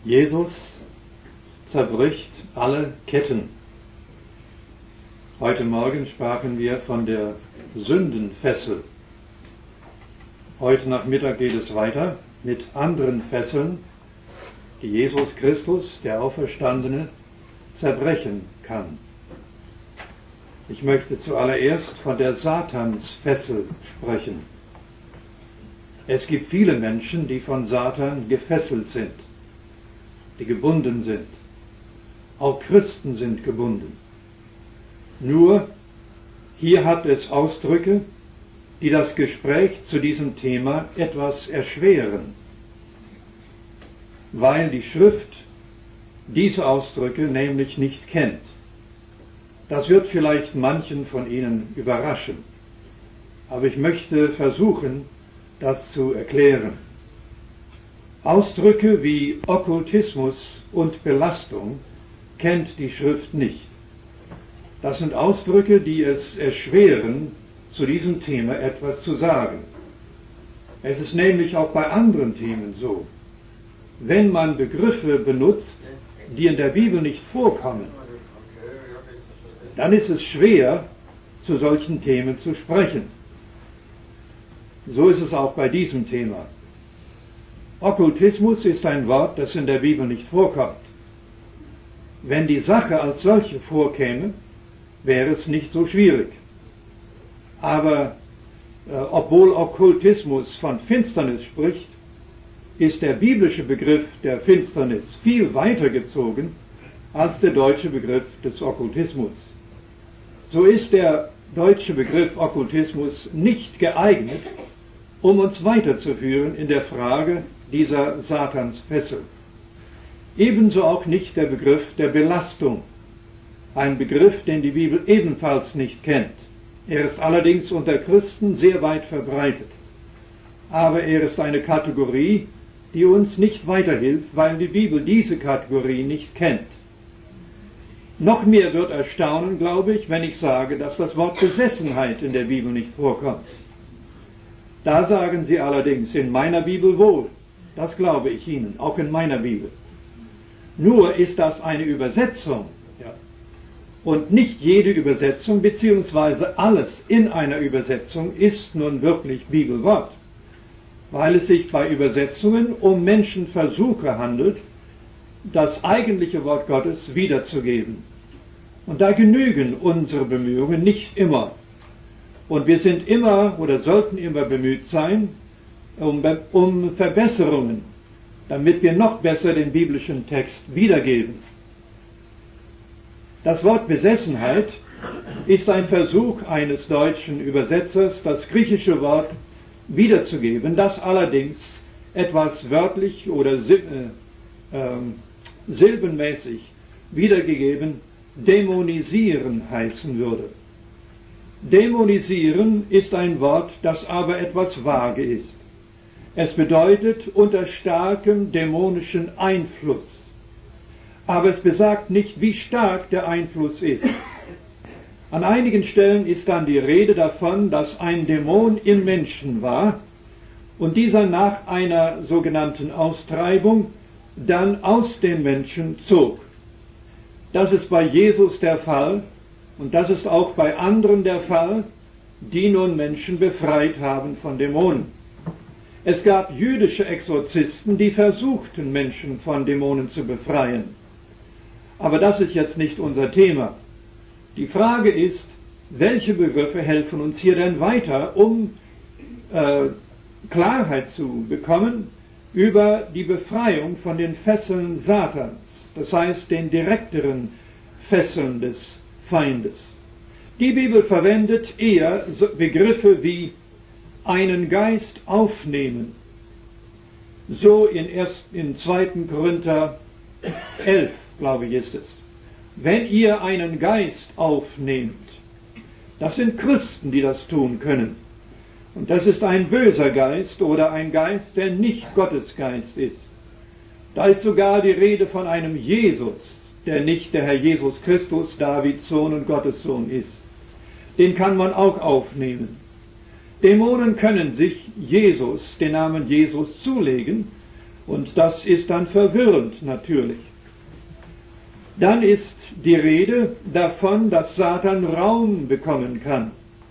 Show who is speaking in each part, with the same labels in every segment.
Speaker 1: Jesus zerbricht alle Ketten. Heute Morgen sprachen wir von der Sündenfessel. Heute Nachmittag geht es weiter mit anderen Fesseln, die Jesus Christus, der Auferstandene, zerbrechen kann. Ich möchte zuallererst von der Satansfessel sprechen. Es gibt viele Menschen, die von Satan gefesselt sind, die gebunden sind. Auch Christen sind gebunden. Nur, hier hat es Ausdrücke, die das Gespräch zu diesem Thema etwas erschweren, weil die Schrift diese Ausdrücke nämlich nicht kennt. Das wird vielleicht manchen von Ihnen überraschen, aber ich möchte versuchen, das zu erklären. Ausdrücke wie Okkultismus und Belastung kennt die Schrift nicht. Das sind Ausdrücke, die es erschweren, zu diesem Thema etwas zu sagen. Es ist nämlich auch bei anderen Themen so. Wenn man Begriffe benutzt, die in der Bibel nicht vorkommen, dann ist es schwer, zu solchen Themen zu sprechen. So ist es auch bei diesem Thema. Okkultismus ist ein Wort, das in der Bibel nicht vorkommt. Wenn die Sache als solche vorkäme, wäre es nicht so schwierig. Aber obwohl Okkultismus von Finsternis spricht, ist der biblische Begriff der Finsternis viel weiter gezogen als der deutsche Begriff des Okkultismus. So ist der deutsche Begriff Okkultismus nicht geeignet, um uns weiterzuführen in der Frage dieser Satansfessel. Ebenso auch nicht der Begriff der Belastung, ein Begriff, den die Bibel ebenfalls nicht kennt. Er ist allerdings unter Christen sehr weit verbreitet. Aber er ist eine Kategorie, die uns nicht weiterhilft, weil die Bibel diese Kategorie nicht kennt. Noch mehr wird erstaunen, glaube ich, wenn ich sage, dass das Wort Besessenheit in der Bibel nicht vorkommt. Da sagen Sie allerdings, in meiner Bibel wohl. Das glaube ich Ihnen, auch in meiner Bibel. Nur ist das eine Übersetzung. Ja. Und nicht jede Übersetzung, beziehungsweise alles in einer Übersetzung, ist nun wirklich Bibelwort. Weil es sich bei Übersetzungen um Menschenversuche handelt, das eigentliche Wort Gottes wiederzugeben. Und da genügen unsere Bemühungen nicht immer. Und wir sind immer oder sollten immer bemüht sein, um Verbesserungen, damit wir noch besser den biblischen Text wiedergeben. Das Wort Besessenheit ist ein Versuch eines deutschen Übersetzers, das griechische Wort wiederzugeben, das allerdings etwas wörtlich oder silbenmäßig wiedergegeben dämonisieren heißen würde. Dämonisieren ist ein Wort, das aber etwas vage ist. Es bedeutet unter starkem dämonischen Einfluss. Aber es besagt nicht, wie stark der Einfluss ist. An einigen Stellen ist dann die Rede davon, dass ein Dämon im Menschen war und dieser nach einer sogenannten Austreibung dann aus dem Menschen zog. Das ist bei Jesus der Fall und das ist auch bei anderen der Fall, die nun Menschen befreit haben von Dämonen. Es gab jüdische Exorzisten, die versuchten, Menschen von Dämonen zu befreien. Aber das ist jetzt nicht unser Thema. Die Frage ist, welche Begriffe helfen uns hier denn weiter, um Klarheit zu bekommen über die Befreiung von den Fesseln Satans, das heißt den direkteren Fesseln des Feindes. Die Bibel verwendet eher Begriffe wie einen Geist aufnehmen. So in 2. Korinther 11, glaube ich, ist es. Wenn ihr einen Geist aufnehmt, das sind Christen, die das tun können. Und das ist ein böser Geist oder ein Geist, der nicht Gottes Geist ist. Da ist sogar die Rede von einem Jesus, der nicht der Herr Jesus Christus, Davids Sohn und Gottes Sohn ist. Den kann man auch aufnehmen. Dämonen können sich Jesus, den Namen Jesus, zulegen, Und das ist dann verwirrend natürlich. Dann ist die Rede davon, dass Satan Raum bekommen kann.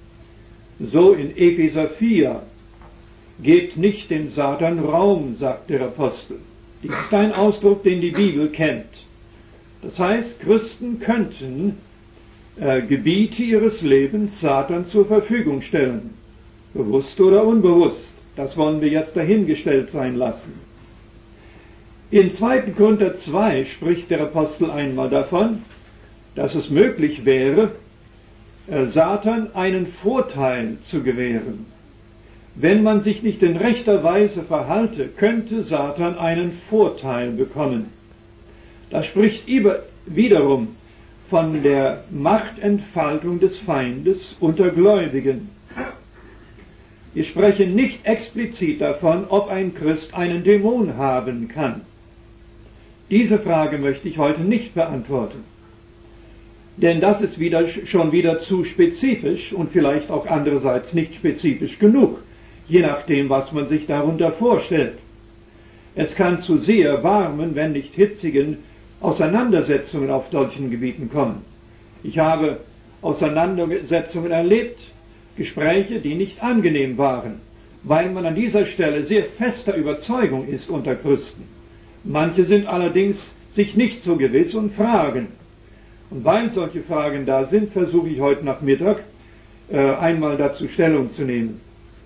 Speaker 1: So in Epheser 4. Gebt nicht dem Satan Raum, sagt der Apostel. Dies ist ein Ausdruck, den die Bibel kennt. Das heißt, Christen könnten Gebiete ihres Lebens Satan zur Verfügung stellen. Bewusst oder unbewusst. Das wollen wir jetzt dahingestellt sein lassen. In 2. Korinther 2 spricht der Apostel einmal davon, dass es möglich wäre, Satan einen Vorteil zu gewähren. Wenn man sich nicht in rechter Weise verhalte, könnte Satan einen Vorteil bekommen. Das spricht wiederum von der Machtentfaltung des Feindes unter Gläubigen. Wir sprechen nicht explizit davon, ob ein Christ einen Dämon haben kann. Diese Frage möchte ich heute nicht beantworten. Denn das ist schon wieder zu spezifisch und vielleicht auch andererseits nicht spezifisch genug, je nachdem, was man sich darunter vorstellt. Es kann zu sehr warmen, wenn nicht hitzigen Auseinandersetzungen auf solchen Gebieten kommen. Ich habe Auseinandersetzungen erlebt, Gespräche, die nicht angenehm waren, weil man an dieser Stelle sehr fester Überzeugung ist unter Christen. Manche sind allerdings sich nicht so gewiss und fragen. Und weil solche Fragen da sind, versuche ich heute Nachmittag einmal dazu Stellung zu nehmen.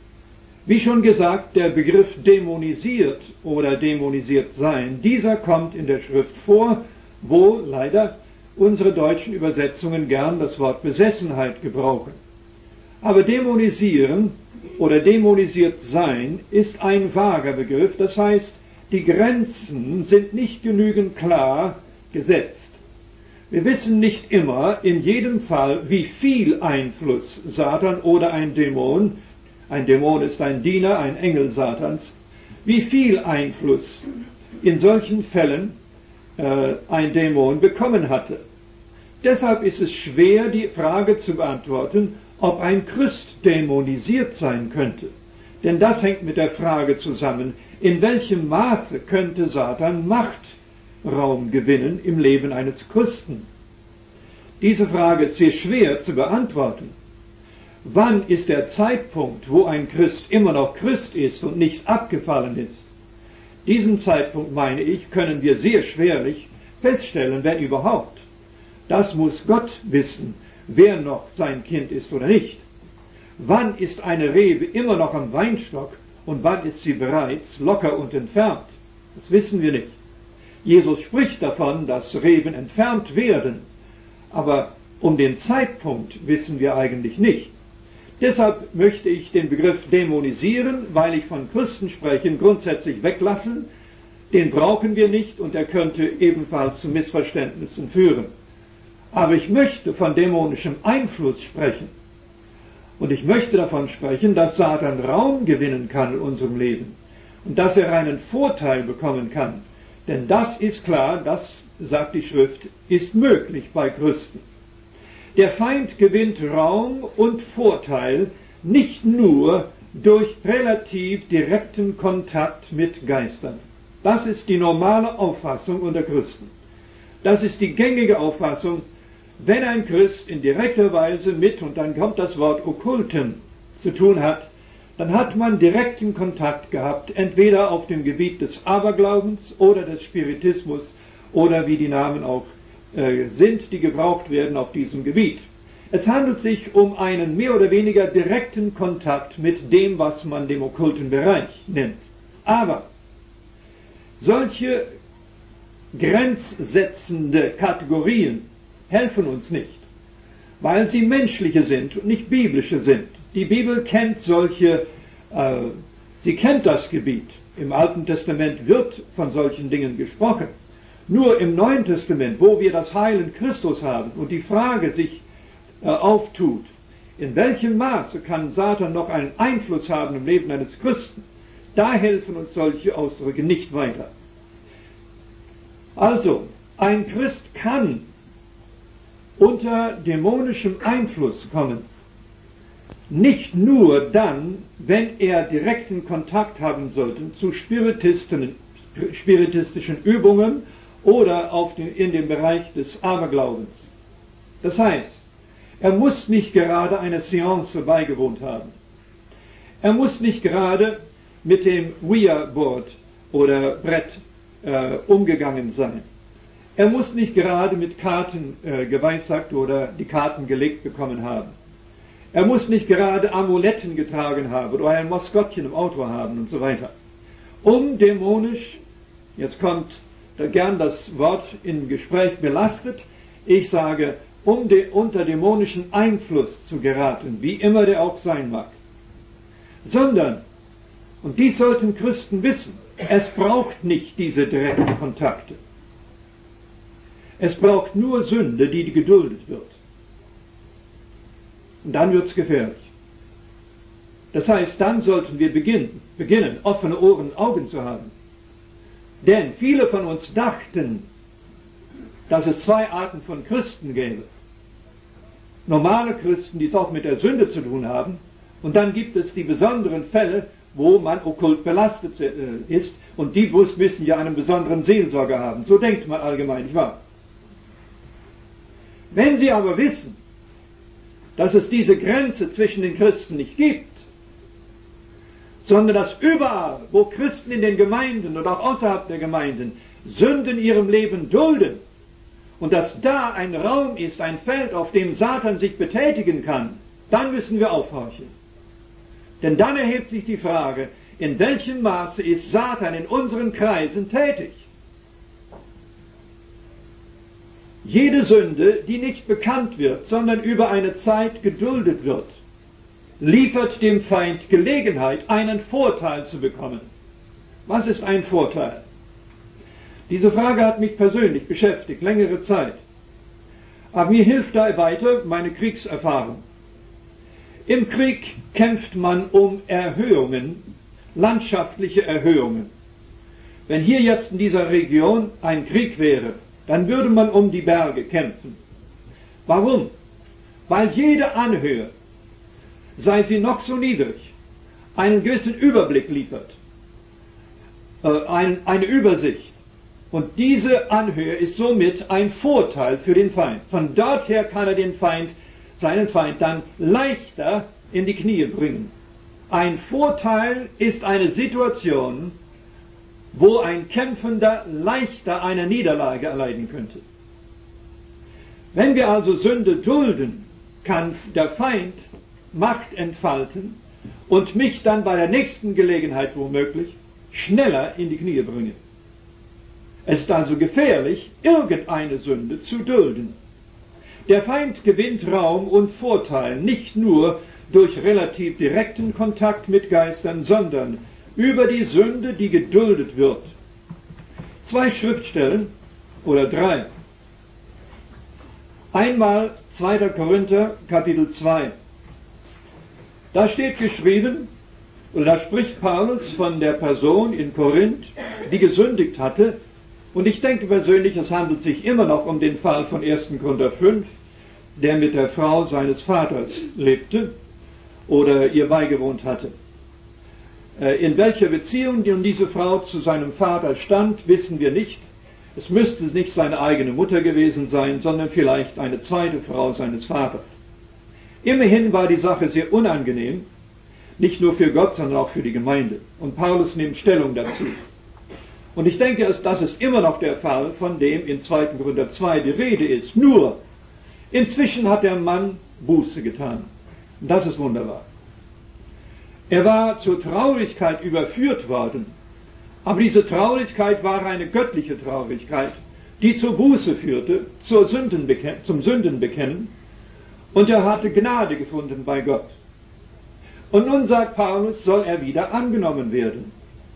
Speaker 1: Wie schon gesagt, der Begriff dämonisiert oder dämonisiert sein, dieser kommt in der Schrift vor, wo leider unsere deutschen Übersetzungen gern das Wort Besessenheit gebrauchen. Aber dämonisieren oder dämonisiert sein ist ein vager Begriff, das heißt, die Grenzen sind nicht genügend klar gesetzt. Wir wissen nicht immer in jedem Fall, wie viel Einfluss Satan oder ein Dämon ist ein Diener, ein Engel Satans, wie viel Einfluss in solchen Fällen ein Dämon bekommen hatte. Deshalb ist es schwer, die Frage zu beantworten, ob ein Christ dämonisiert sein könnte. Denn das hängt mit der Frage zusammen, in welchem Maße könnte Satan Machtraum gewinnen im Leben eines Christen. Diese Frage ist sehr schwer zu beantworten. Wann ist der Zeitpunkt, wo ein Christ immer noch Christ ist und nicht abgefallen ist? Diesen Zeitpunkt, meine ich, können wir sehr schwerlich feststellen, wenn überhaupt. Das muss Gott wissen, wer noch sein Kind ist oder nicht. Wann ist eine Rebe immer noch am Weinstock und wann ist sie bereits locker und entfernt? Das wissen wir nicht. Jesus spricht davon, dass Reben entfernt werden, aber um den Zeitpunkt wissen wir eigentlich nicht. Deshalb möchte ich den Begriff dämonisieren, weil ich von Christen spreche, grundsätzlich weglassen. Den brauchen wir nicht und er könnte ebenfalls zu Missverständnissen führen. Aber ich möchte von dämonischem Einfluss sprechen. Und ich möchte davon sprechen, dass Satan Raum gewinnen kann in unserem Leben und dass er einen Vorteil bekommen kann. Denn das ist klar, das, sagt die Schrift, ist möglich bei Christen. Der Feind gewinnt Raum und Vorteil nicht nur durch relativ direkten Kontakt mit Geistern. Das ist die normale Auffassung unter Christen. Das ist die gängige Auffassung, wenn ein Christ in direkter Weise mit, und dann kommt das Wort Okkulten, zu tun hat, dann hat man direkten Kontakt gehabt, entweder auf dem Gebiet des Aberglaubens oder des Spiritismus oder wie die Namen auch sind, die gebraucht werden auf diesem Gebiet. Es handelt sich um einen mehr oder weniger direkten Kontakt mit dem, was man dem okkulten Bereich nennt. Aber solche grenzsetzende Kategorien helfen uns nicht, weil sie menschliche sind und nicht biblische sind. Die Bibel kennt sie kennt das Gebiet. Im Alten Testament wird von solchen Dingen gesprochen. Nur im Neuen Testament, wo wir das Heil in Christus haben und die Frage sich auftut, in welchem Maße kann Satan noch einen Einfluss haben im Leben eines Christen, da helfen uns solche Ausdrücke nicht weiter. Also, ein Christ kann unter dämonischem Einfluss kommen, nicht nur dann, wenn er direkten Kontakt haben sollte zu Spiritisten spiritistischen Übungen oder in dem Bereich des Aberglaubens. Das heißt, er muss nicht gerade einer Seance beigewohnt haben. Er muss nicht gerade mit dem Ouija-Board oder Brett umgegangen sein. Er muss nicht gerade mit Karten geweissagt oder die Karten gelegt bekommen haben. Er muss nicht gerade Amuletten getragen haben oder ein Maskottchen im Auto haben und so weiter. Um dämonisch, jetzt kommt gern das Wort im Gespräch belastet, ich sage, um unter dämonischen Einfluss zu geraten, wie immer der auch sein mag. Sondern, und dies sollten Christen wissen, es braucht nicht diese direkten Kontakte. Es braucht nur Sünde, die geduldet wird. Und dann wird es gefährlich. Das heißt, dann sollten wir beginnen, offene Ohren und Augen zu haben. Denn viele von uns dachten, dass es zwei Arten von Christen gäbe. Normale Christen, die es auch mit der Sünde zu tun haben, und dann gibt es die besonderen Fälle, wo man okkult belastet ist, und die müssen ja einen besonderen Seelsorger haben. So denkt man allgemein, nicht wahr? Wenn Sie aber wissen, dass es diese Grenze zwischen den Christen nicht gibt, sondern dass überall, wo Christen in den Gemeinden oder auch außerhalb der Gemeinden Sünden in ihrem Leben dulden und dass da ein Raum ist, ein Feld, auf dem Satan sich betätigen kann, dann müssen wir aufhorchen. Denn dann erhebt sich die Frage, in welchem Maße ist Satan in unseren Kreisen tätig? Jede Sünde, die nicht bekannt wird, sondern über eine Zeit geduldet wird, liefert dem Feind Gelegenheit, einen Vorteil zu bekommen. Was ist ein Vorteil? Diese Frage hat mich persönlich beschäftigt, längere Zeit. Aber mir hilft da weiter meine Kriegserfahrung. Im Krieg kämpft man um Erhöhungen, landschaftliche Erhöhungen. Wenn hier jetzt in dieser Region ein Krieg wäre, dann würde man um die Berge kämpfen. Warum? Weil jede Anhöhe, sei sie noch so niedrig, einen gewissen Überblick liefert, eine Übersicht. Und diese Anhöhe ist somit ein Vorteil für den Feind. Von dort her kann er seinen Feind dann leichter in die Knie bringen. Ein Vorteil ist eine Situation, wo ein Kämpfender leichter eine Niederlage erleiden könnte. Wenn wir also Sünde dulden, kann der Feind Macht entfalten und mich dann bei der nächsten Gelegenheit womöglich schneller in die Knie bringen. Es ist also gefährlich, irgendeine Sünde zu dulden. Der Feind gewinnt Raum und Vorteil nicht nur durch relativ direkten Kontakt mit Geistern, sondern über die Sünde, die geduldet wird. 2 Schriftstellen oder 3. Einmal 2. Korinther, Kapitel 2. Da steht geschrieben, oder da spricht Paulus von der Person in Korinth, die gesündigt hatte. Und ich denke persönlich, es handelt sich immer noch um den Fall von 1. Korinther 5, der mit der Frau seines Vaters lebte oder ihr beigewohnt hatte. In welcher Beziehung diese Frau zu seinem Vater stand, wissen wir nicht. Es müsste nicht seine eigene Mutter gewesen sein, sondern vielleicht eine zweite Frau seines Vaters. Immerhin war die Sache sehr unangenehm, nicht nur für Gott, sondern auch für die Gemeinde. Und Paulus nimmt Stellung dazu. Und ich denke, das ist immer noch der Fall, von dem in 2. Korinther 2 die Rede ist. Nur, inzwischen hat der Mann Buße getan. Und das ist wunderbar. Er war zur Traurigkeit überführt worden, aber diese Traurigkeit war eine göttliche Traurigkeit, die zur Buße führte, zum Sündenbekennen, und er hatte Gnade gefunden bei Gott. Und nun sagt Paulus, soll er wieder angenommen werden.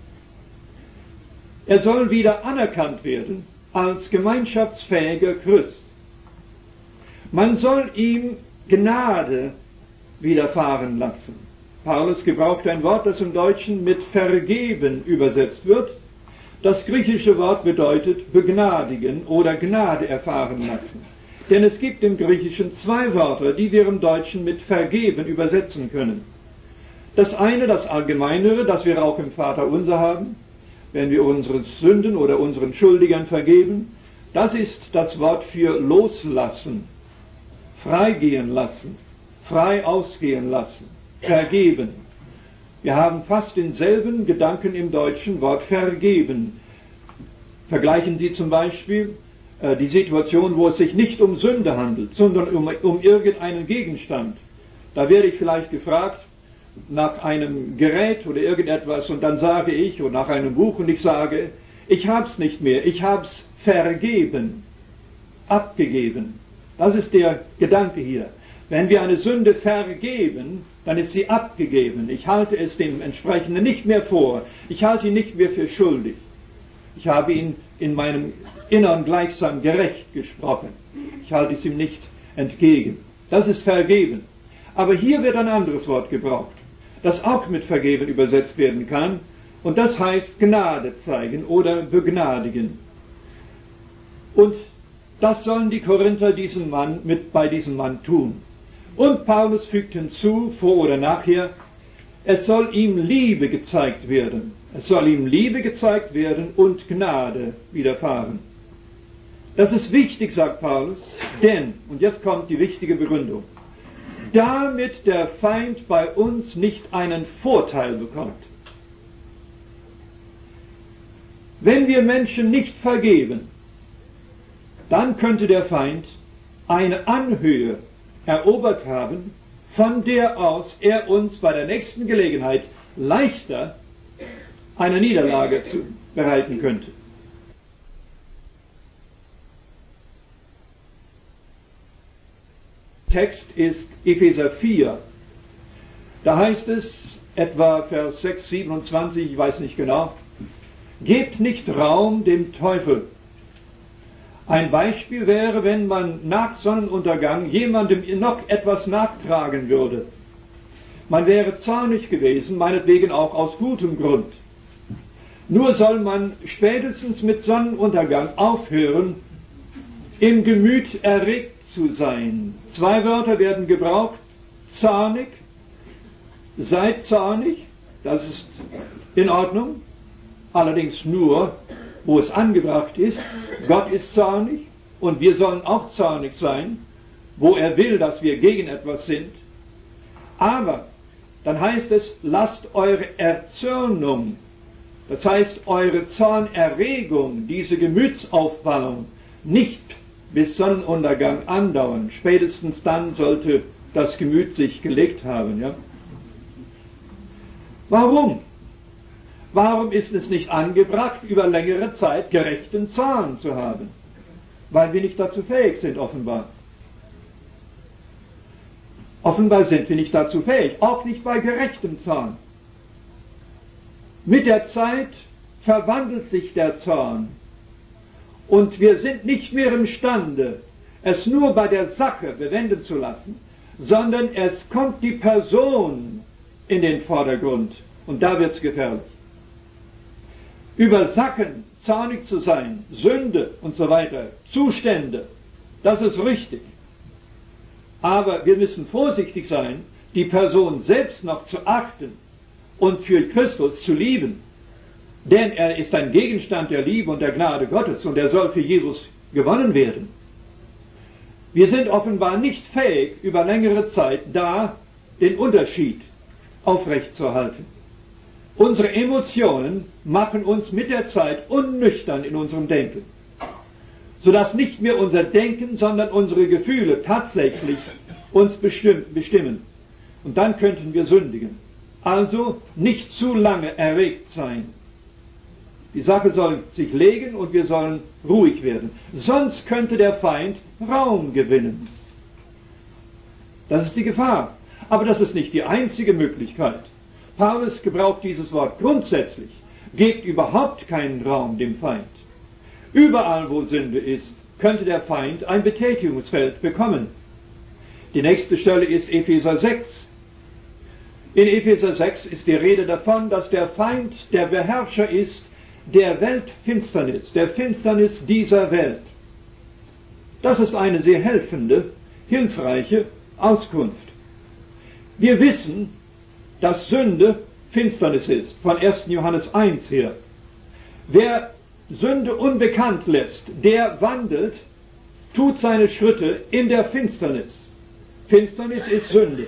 Speaker 1: Er soll wieder anerkannt werden als gemeinschaftsfähiger Christ. Man soll ihm Gnade widerfahren lassen. Paulus gebraucht ein Wort, das im Deutschen mit vergeben übersetzt wird. Das griechische Wort bedeutet begnadigen oder Gnade erfahren lassen. Denn es gibt im Griechischen 2 Wörter, die wir im Deutschen mit vergeben übersetzen können. Das eine, das allgemeinere, das wir auch im Vaterunser haben, wenn wir unsere Sünden oder unseren Schuldigern vergeben. Das ist das Wort für loslassen, freigehen lassen, frei ausgehen lassen, vergeben. Wir haben fast denselben Gedanken im deutschen Wort vergeben. Vergleichen Sie zum Beispiel die Situation, wo es sich nicht um Sünde handelt, sondern um irgendeinen Gegenstand. Da werde ich vielleicht gefragt nach einem Gerät oder irgendetwas und dann sage ich, oder nach einem Buch und ich sage, ich hab's nicht mehr, ich hab's vergeben, abgegeben. Das ist der Gedanke hier. Wenn wir eine Sünde vergeben, dann ist sie abgegeben. Ich halte es dem Entsprechenden nicht mehr vor. Ich halte ihn nicht mehr für schuldig. Ich habe ihn in meinem Innern gleichsam gerecht gesprochen. Ich halte es ihm nicht entgegen. Das ist vergeben. Aber hier wird ein anderes Wort gebraucht, das auch mit vergeben übersetzt werden kann. Und das heißt Gnade zeigen oder begnadigen. Und das sollen die Korinther bei diesem Mann tun. Und Paulus fügt hinzu, vor oder nachher, es soll ihm Liebe gezeigt werden. Es soll ihm Liebe gezeigt werden und Gnade widerfahren. Das ist wichtig, sagt Paulus, denn, und jetzt kommt die wichtige Begründung, damit der Feind bei uns nicht einen Vorteil bekommt. Wenn wir Menschen nicht vergeben, dann könnte der Feind eine Anhöhe erobert haben, von der aus er uns bei der nächsten Gelegenheit leichter eine Niederlage bereiten könnte. Text ist Epheser 4. Da heißt es, etwa Vers 6, 27, ich weiß nicht genau, gebt nicht Raum dem Teufel. Ein Beispiel wäre, wenn man nach Sonnenuntergang jemandem noch etwas nachtragen würde. Man wäre zornig gewesen, meinetwegen auch aus gutem Grund. Nur soll man spätestens mit Sonnenuntergang aufhören, im Gemüt erregt zu sein. 2 Wörter werden gebraucht, zornig, seid zornig, das ist in Ordnung, allerdings nur, wo es angebracht ist. Gott ist zornig und wir sollen auch zornig sein, wo er will, dass wir gegen etwas sind. Aber dann heißt es, lasst eure Erzürnung, das heißt eure Zornerregung, diese Gemütsaufwallung, nicht bis Sonnenuntergang andauern. Spätestens dann sollte das Gemüt sich gelegt haben. Ja? Warum? Warum ist es nicht angebracht, über längere Zeit gerechten Zorn zu haben? Weil wir nicht dazu fähig sind, offenbar. Offenbar sind wir nicht dazu fähig, auch nicht bei gerechtem Zorn. Mit der Zeit verwandelt sich der Zorn und wir sind nicht mehr imstande, es nur bei der Sache bewenden zu lassen, sondern es kommt die Person in den Vordergrund und da wird es gefährlich. Über Sachen zornig zu sein, Sünde und so weiter, Zustände, das ist richtig. Aber wir müssen vorsichtig sein, die Person selbst noch zu achten und für Christus zu lieben. Denn er ist ein Gegenstand der Liebe und der Gnade Gottes und er soll für Jesus gewonnen werden. Wir sind offenbar nicht fähig, über längere Zeit da den Unterschied aufrechtzuerhalten. Unsere Emotionen machen uns mit der Zeit unnüchtern in unserem Denken, sodass nicht mehr unser Denken, sondern unsere Gefühle tatsächlich uns bestimmen. Und dann könnten wir sündigen. Also nicht zu lange erregt sein. Die Sache soll sich legen und wir sollen ruhig werden. Sonst könnte der Feind Raum gewinnen. Das ist die Gefahr. Aber das ist nicht die einzige Möglichkeit. Paulus gebraucht dieses Wort grundsätzlich. Gebt überhaupt keinen Raum dem Feind. Überall, wo Sünde ist, könnte der Feind ein Betätigungsfeld bekommen. Die nächste Stelle ist Epheser 6. In Epheser 6 ist die Rede davon, dass der Feind der Beherrscher ist der Weltfinsternis, der Finsternis dieser Welt. Das ist eine sehr helfende, hilfreiche Auskunft. Wir wissen, dass Sünde Finsternis ist, von 1. Johannes 1 her. Wer Sünde unbekannt lässt, der wandelt, tut seine Schritte in der Finsternis. Finsternis ist Sünde.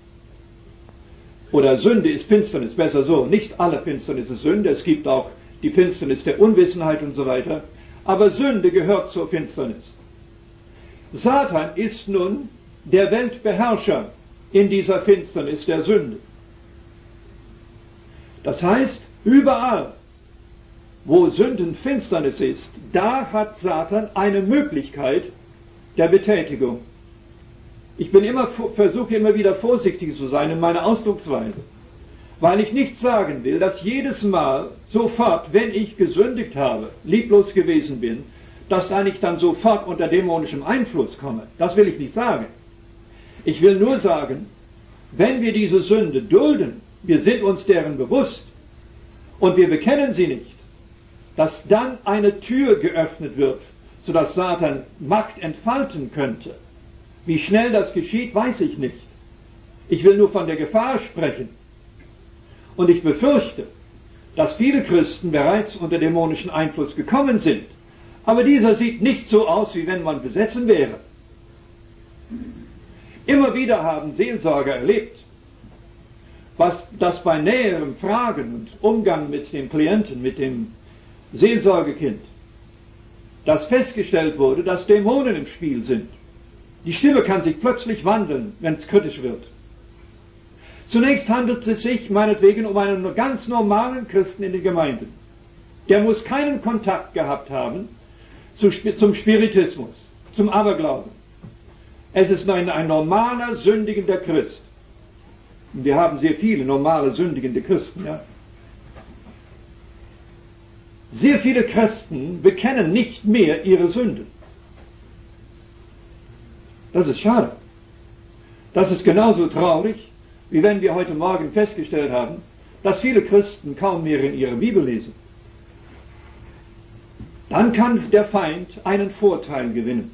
Speaker 1: Oder Sünde ist Finsternis, besser so. Nicht alle Finsternis ist Sünde, es gibt auch die Finsternis der Unwissenheit und so weiter. Aber Sünde gehört zur Finsternis. Satan ist nun der Weltbeherrscher in dieser Finsternis der Sünde. Das heißt, überall, wo Sündenfinsternis ist, da hat Satan eine Möglichkeit der Betätigung. Ich versuche immer wieder vorsichtig zu sein in meiner Ausdrucksweise, weil ich nicht sagen will, dass jedes Mal sofort, wenn ich gesündigt habe, lieblos gewesen bin, dass ich dann sofort unter dämonischem Einfluss komme. Das will ich nicht sagen. Ich will nur sagen, wenn wir diese Sünde dulden, wir sind uns deren bewusst und wir bekennen sie nicht, dass dann eine Tür geöffnet wird, sodass Satan Macht entfalten könnte. Wie schnell das geschieht, weiß ich nicht. Ich will nur von der Gefahr sprechen. Und ich befürchte, dass viele Christen bereits unter dämonischen Einfluss gekommen sind. Aber dieser sieht nicht so aus, wie wenn man besessen wäre. Immer wieder haben Seelsorger erlebt, dass bei näherem Fragen und Umgang mit dem Klienten, mit dem Seelsorgekind, dass festgestellt wurde, dass Dämonen im Spiel sind. Die Stimme kann sich plötzlich wandeln, wenn es kritisch wird. Zunächst handelt es sich meinetwegen um einen ganz normalen Christen in den Gemeinden. Der muss keinen Kontakt gehabt haben zum Spiritismus, zum Aberglauben. Es ist ein normaler, sündigender Christ. Und wir haben sehr viele normale, sündigende Christen, ja. Sehr viele Christen bekennen nicht mehr ihre Sünden. Das ist schade. Das ist genauso traurig, wie wenn wir heute Morgen festgestellt haben, dass viele Christen kaum mehr in ihrer Bibel lesen. Dann kann der Feind einen Vorteil gewinnen.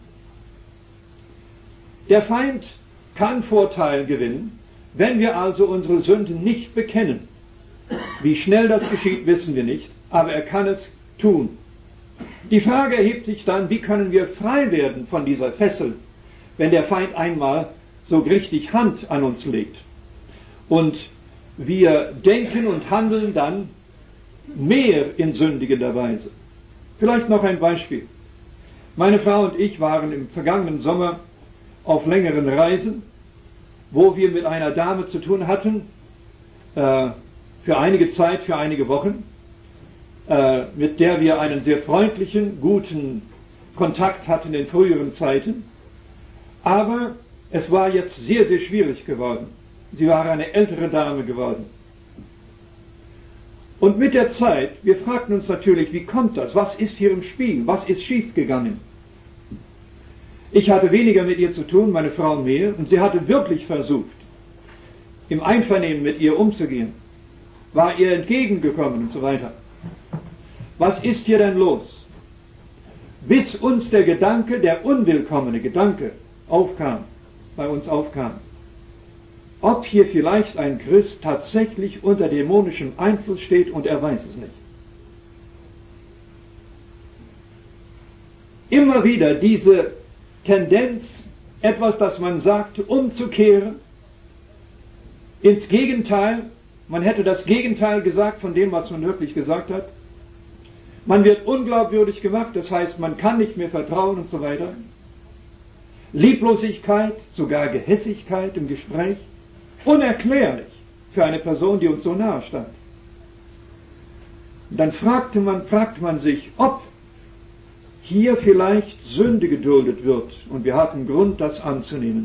Speaker 1: Der Feind kann Vorteil gewinnen, wenn wir also unsere Sünden nicht bekennen. Wie schnell das geschieht, wissen wir nicht, aber er kann es tun. Die Frage erhebt sich dann, wie können wir frei werden von dieser Fessel, wenn der Feind einmal so richtig Hand an uns legt. Und wir denken und handeln dann mehr in sündigender Weise. Vielleicht noch ein Beispiel. Meine Frau und ich waren im vergangenen Sommer auf längeren Reisen, wo wir mit einer Dame zu tun hatten, für einige Zeit, für einige Wochen, mit der wir einen sehr freundlichen, guten Kontakt hatten in früheren Zeiten. Aber es war jetzt sehr, sehr schwierig geworden. Sie war eine ältere Dame geworden. Und mit der Zeit, wir fragten uns natürlich, wie kommt das? Was ist hier im Spiel? Was ist schiefgegangen? Ich hatte weniger mit ihr zu tun, meine Frau mehr, und sie hatte wirklich versucht, im Einvernehmen mit ihr umzugehen, war ihr entgegengekommen und so weiter. Was ist hier denn los? Bis uns der Gedanke, der unwillkommene Gedanke, bei uns aufkam, ob hier vielleicht ein Christ tatsächlich unter dämonischem Einfluss steht und er weiß es nicht. Immer wieder diese Tendenz, etwas, das man sagt, umzukehren, ins Gegenteil, man hätte das Gegenteil gesagt von dem, was man wirklich gesagt hat. Man wird unglaubwürdig gemacht, das heißt, man kann nicht mehr vertrauen und so weiter. Lieblosigkeit, sogar Gehässigkeit im Gespräch, unerklärlich für eine Person, die uns so nahe stand. Dann fragt man sich, ob hier vielleicht Sünde geduldet wird, und wir hatten Grund, das anzunehmen.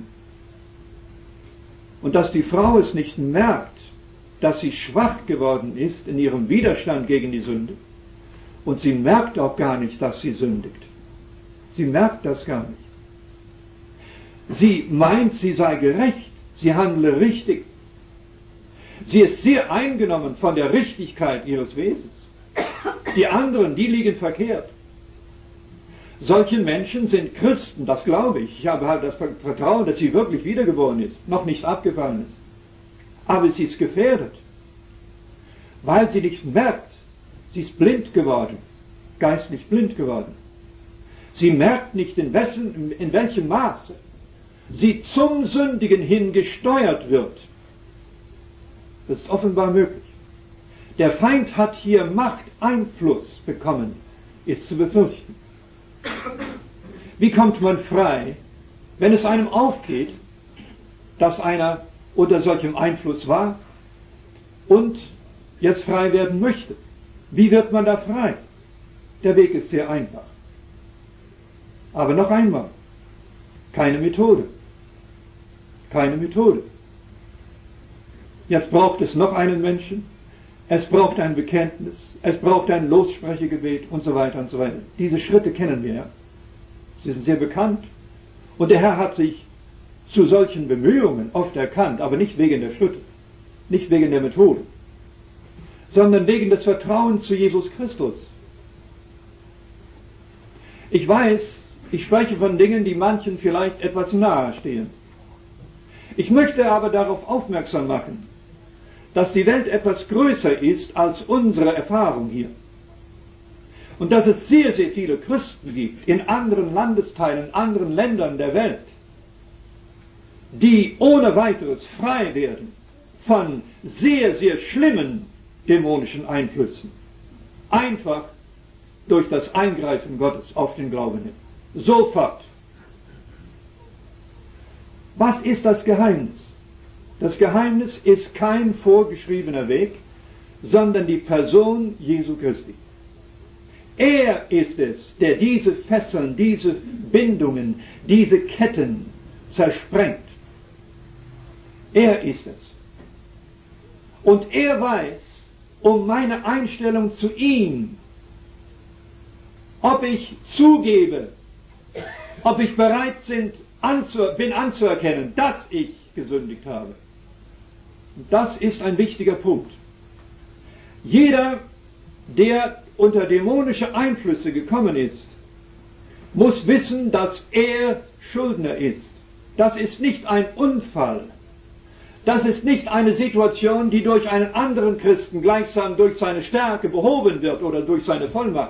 Speaker 1: Und dass die Frau es nicht merkt, dass sie schwach geworden ist in ihrem Widerstand gegen die Sünde, und sie merkt auch gar nicht, dass sie sündigt. Sie merkt das gar nicht. Sie meint, sie sei gerecht, sie handle richtig. Sie ist sehr eingenommen von der Richtigkeit ihres Wesens. Die anderen, die liegen verkehrt. Solche Menschen sind Christen, das glaube ich. Ich habe halt das Vertrauen, dass sie wirklich wiedergeboren ist, noch nicht abgefallen ist. Aber sie ist gefährdet, weil sie nicht merkt, sie ist blind geworden. geistlich blind geworden. Sie merkt nicht, in welchem Maße sie zum Sündigen hin gesteuert wird. Das ist offenbar möglich. Der Feind hat hier Macht, Einfluss bekommen, ist zu befürchten. Wie kommt man frei, wenn es einem aufgeht, dass einer unter solchem Einfluss war und jetzt frei werden möchte? Wie wird man da frei? Der Weg ist sehr einfach. Aber noch einmal, keine Methode. Keine Methode. Jetzt braucht es noch einen Menschen, es braucht ein Bekenntnis, es braucht ein Lossprechegebet und so weiter und so weiter. Diese Schritte kennen wir ja. Sie sind sehr bekannt. Und der Herr hat sich zu solchen Bemühungen oft erkannt, aber nicht wegen der Schritte, nicht wegen der Methode, sondern wegen des Vertrauens zu Jesus Christus. Ich weiß, ich spreche von Dingen, die manchen vielleicht etwas nahe stehen. Ich möchte aber darauf aufmerksam machen, dass die Welt etwas größer ist als unsere Erfahrung hier. Und dass es sehr, sehr viele Christen gibt in anderen Landesteilen, anderen Ländern der Welt, die ohne weiteres frei werden von sehr, sehr schlimmen dämonischen Einflüssen. Einfach durch das Eingreifen Gottes auf den Glauben hin. Sofort. Was ist das Geheimnis? Das Geheimnis ist kein vorgeschriebener Weg, sondern die Person Jesu Christi. Er ist es, der diese Fesseln, diese Bindungen, diese Ketten zersprengt. Er ist es. Und er weiß um meine Einstellung zu ihm, ob ich zugebe, ob ich bereit bin anzuerkennen, dass ich gesündigt habe. Und das ist ein wichtiger Punkt. Jeder, der unter dämonische Einflüsse gekommen ist, muss wissen, dass er Schuldner ist. Das ist nicht ein Unfall. Das ist nicht eine Situation, die durch einen anderen Christen gleichsam durch seine Stärke behoben wird oder durch seine Vollmacht.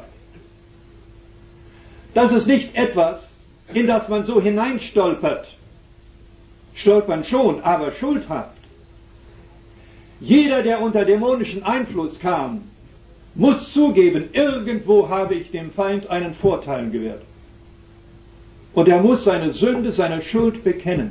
Speaker 1: Das ist nicht etwas, in das man so hineinstolpert. Stolpern schon, aber schuldhaft. Jeder, der unter dämonischen Einfluss kam, muss zugeben, irgendwo habe ich dem Feind einen Vorteil gewährt. Und er muss seine Sünde, seine Schuld bekennen.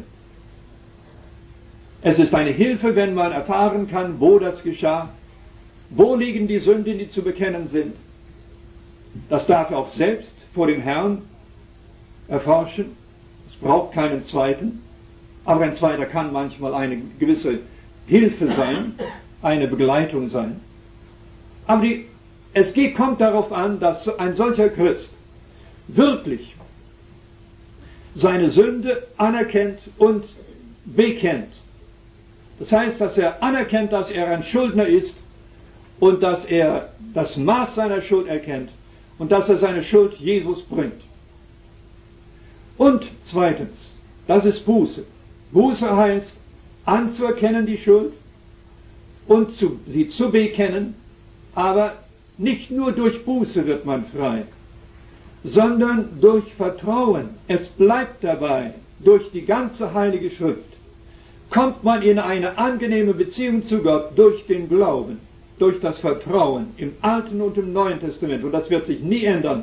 Speaker 1: Es ist eine Hilfe, wenn man erfahren kann, wo das geschah, wo liegen die Sünden, die zu bekennen sind. Das darf er auch selbst vor dem Herrn erforschen. Es braucht keinen Zweiten, aber ein Zweiter kann manchmal eine gewisse Hilfe sein, eine Begleitung sein. Aber kommt darauf an, dass ein solcher Christ wirklich seine Sünde anerkennt und bekennt. Das heißt, dass er anerkennt, dass er ein Schuldner ist und dass er das Maß seiner Schuld erkennt und dass er seine Schuld Jesus bringt. Und zweitens, das ist Buße. Buße heißt, anzuerkennen die Schuld und sie zu bekennen, aber nicht nur durch Buße wird man frei, sondern durch Vertrauen. Es bleibt dabei, durch die ganze Heilige Schrift kommt man in eine angenehme Beziehung zu Gott durch den Glauben, durch das Vertrauen im Alten und im Neuen Testament. Und das wird sich nie ändern.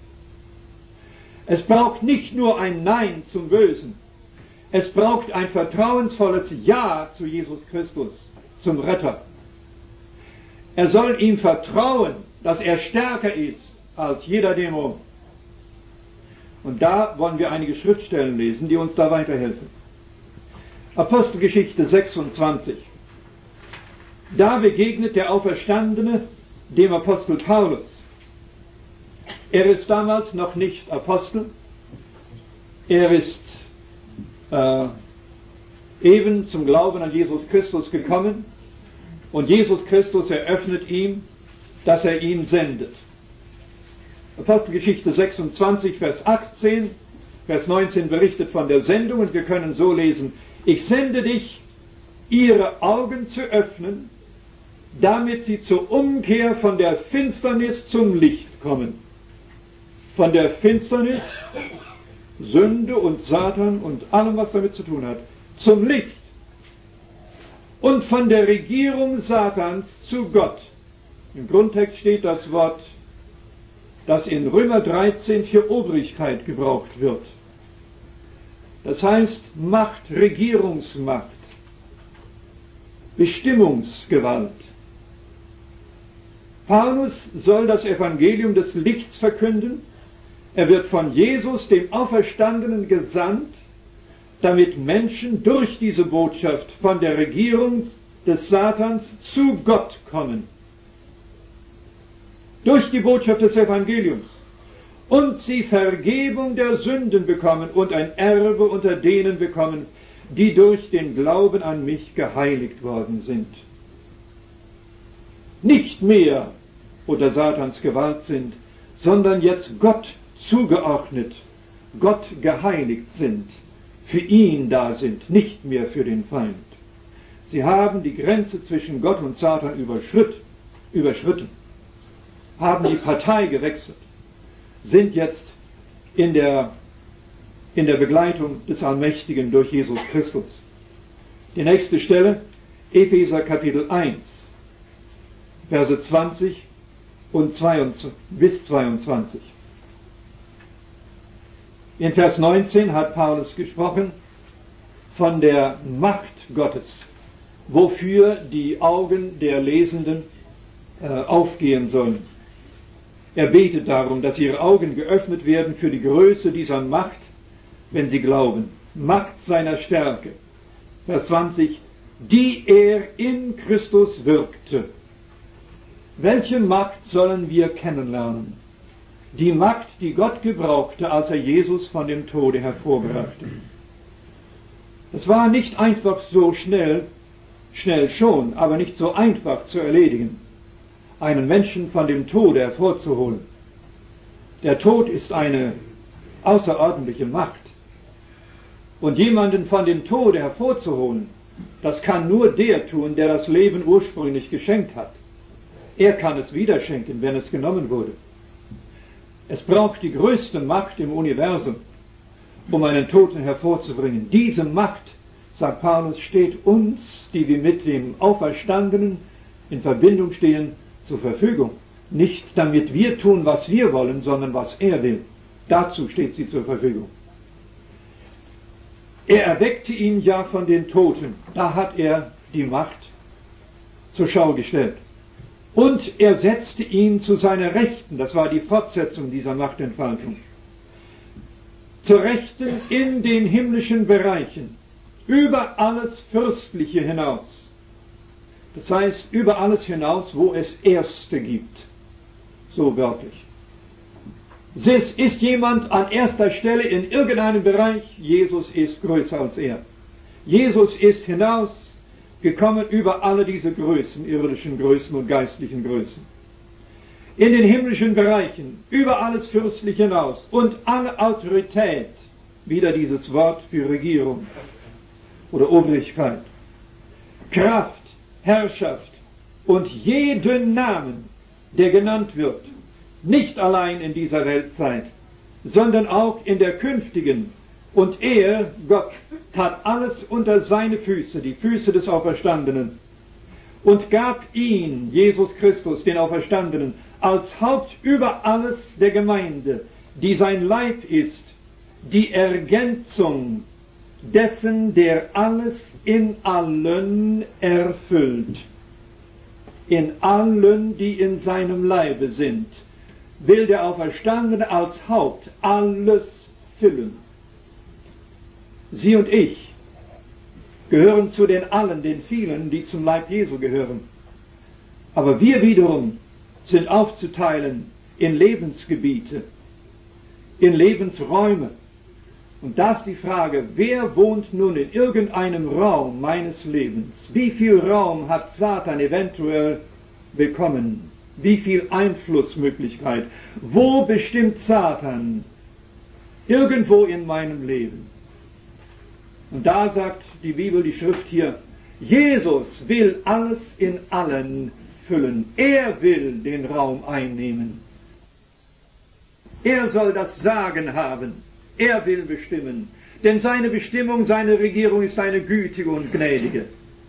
Speaker 1: Es braucht nicht nur ein Nein zum Bösen. Es braucht ein vertrauensvolles Ja zu Jesus Christus, zum Retter. Er soll ihm vertrauen, dass er stärker ist als jeder Dämon. Und da wollen wir einige Schriftstellen lesen, die uns da weiterhelfen. Apostelgeschichte 26. Da begegnet der Auferstandene dem Apostel Paulus. Er ist damals noch nicht Apostel. Er ist eben zum Glauben an Jesus Christus gekommen und Jesus Christus eröffnet ihm, dass er ihn sendet. Apostelgeschichte 26, Vers 18, Vers 19 berichtet von der Sendung und wir können so lesen: Ich sende dich, ihre Augen zu öffnen, damit sie zur Umkehr von der Finsternis zum Licht kommen von der Finsternis, Sünde und Satan und allem, was damit zu tun hat, zum Licht und von der Regierung Satans zu Gott. Im Grundtext steht das Wort, das in Römer 13 für Obrigkeit gebraucht wird. Das heißt Macht, Regierungsmacht, Bestimmungsgewalt. Paulus soll das Evangelium des Lichts verkünden. Er wird von Jesus, dem Auferstandenen, gesandt, damit Menschen durch diese Botschaft von der Regierung des Satans zu Gott kommen. Durch die Botschaft des Evangeliums. Und sie Vergebung der Sünden bekommen und ein Erbe unter denen bekommen, die durch den Glauben an mich geheiligt worden sind. Nicht mehr unter Satans Gewalt sind, sondern jetzt Gott zugeordnet, Gott geheiligt sind, für ihn da sind, nicht mehr für den Feind. Sie haben die Grenze zwischen Gott und Satan überschritten, haben die Partei gewechselt, sind jetzt in der Begleitung des Allmächtigen durch Jesus Christus. Die nächste Stelle, Epheser Kapitel 1, Verse 20 und 22, bis 22. In Vers 19 hat Paulus gesprochen von der Macht Gottes, wofür die Augen der Lesenden aufgehen sollen. Er betet darum, dass ihre Augen geöffnet werden für die Größe dieser Macht, wenn sie glauben. Macht seiner Stärke. Vers 20, die er in Christus wirkte. Welche Macht sollen wir kennenlernen? Die Macht, die Gott gebrauchte, als er Jesus von dem Tode hervorbrachte. Es war nicht einfach so schnell schon, aber nicht so einfach zu erledigen, einen Menschen von dem Tode hervorzuholen. Der Tod ist eine außerordentliche Macht. Und jemanden von dem Tode hervorzuholen, das kann nur der tun, der das Leben ursprünglich geschenkt hat. Er kann es wieder schenken, wenn es genommen wurde. Es braucht die größte Macht im Universum, um einen Toten hervorzubringen. Diese Macht, sagt Paulus, steht uns, die wir mit dem Auferstandenen in Verbindung stehen, zur Verfügung. Nicht damit wir tun, was wir wollen, sondern was er will. Dazu steht sie zur Verfügung. Er erweckte ihn ja von den Toten. Da hat er die Macht zur Schau gestellt. Und er setzte ihn zu seiner Rechten. Das war die Fortsetzung dieser Machtentfaltung. Zur Rechten in den himmlischen Bereichen. Über alles Fürstliche hinaus. Das heißt, über alles hinaus, wo es Erste gibt. So wörtlich. Ist jemand an erster Stelle in irgendeinem Bereich, Jesus ist größer als er. Jesus ist hinausgekommen über alle diese Größen, irdischen Größen und geistlichen Größen. In den himmlischen Bereichen, über alles Fürstliche hinaus und alle Autorität, wieder dieses Wort für Regierung oder Obrigkeit, Kraft, Herrschaft und jeden Namen, der genannt wird, nicht allein in dieser Weltzeit, sondern auch in der künftigen. Und er, Gott, tat alles unter seine Füße, die Füße des Auferstandenen, und gab ihn, Jesus Christus, den Auferstandenen, als Haupt über alles der Gemeinde, die sein Leib ist, die Ergänzung dessen, der alles in allen erfüllt. In allen, die in seinem Leibe sind, will der Auferstandene als Haupt alles füllen. Sie und ich gehören zu den allen, den vielen, die zum Leib Jesu gehören. Aber wir wiederum sind aufzuteilen in Lebensgebiete, in Lebensräume. Und da ist die Frage, wer wohnt nun in irgendeinem Raum meines Lebens? Wie viel Raum hat Satan eventuell bekommen? Wie viel Einflussmöglichkeit? Wo bestimmt Satan? Irgendwo in meinem Leben. Und da sagt die Bibel, die Schrift hier, Jesus will alles in allen füllen. Er will den Raum einnehmen. Er soll das Sagen haben. Er will bestimmen. Denn seine Bestimmung, seine Regierung ist eine gütige und gnädige.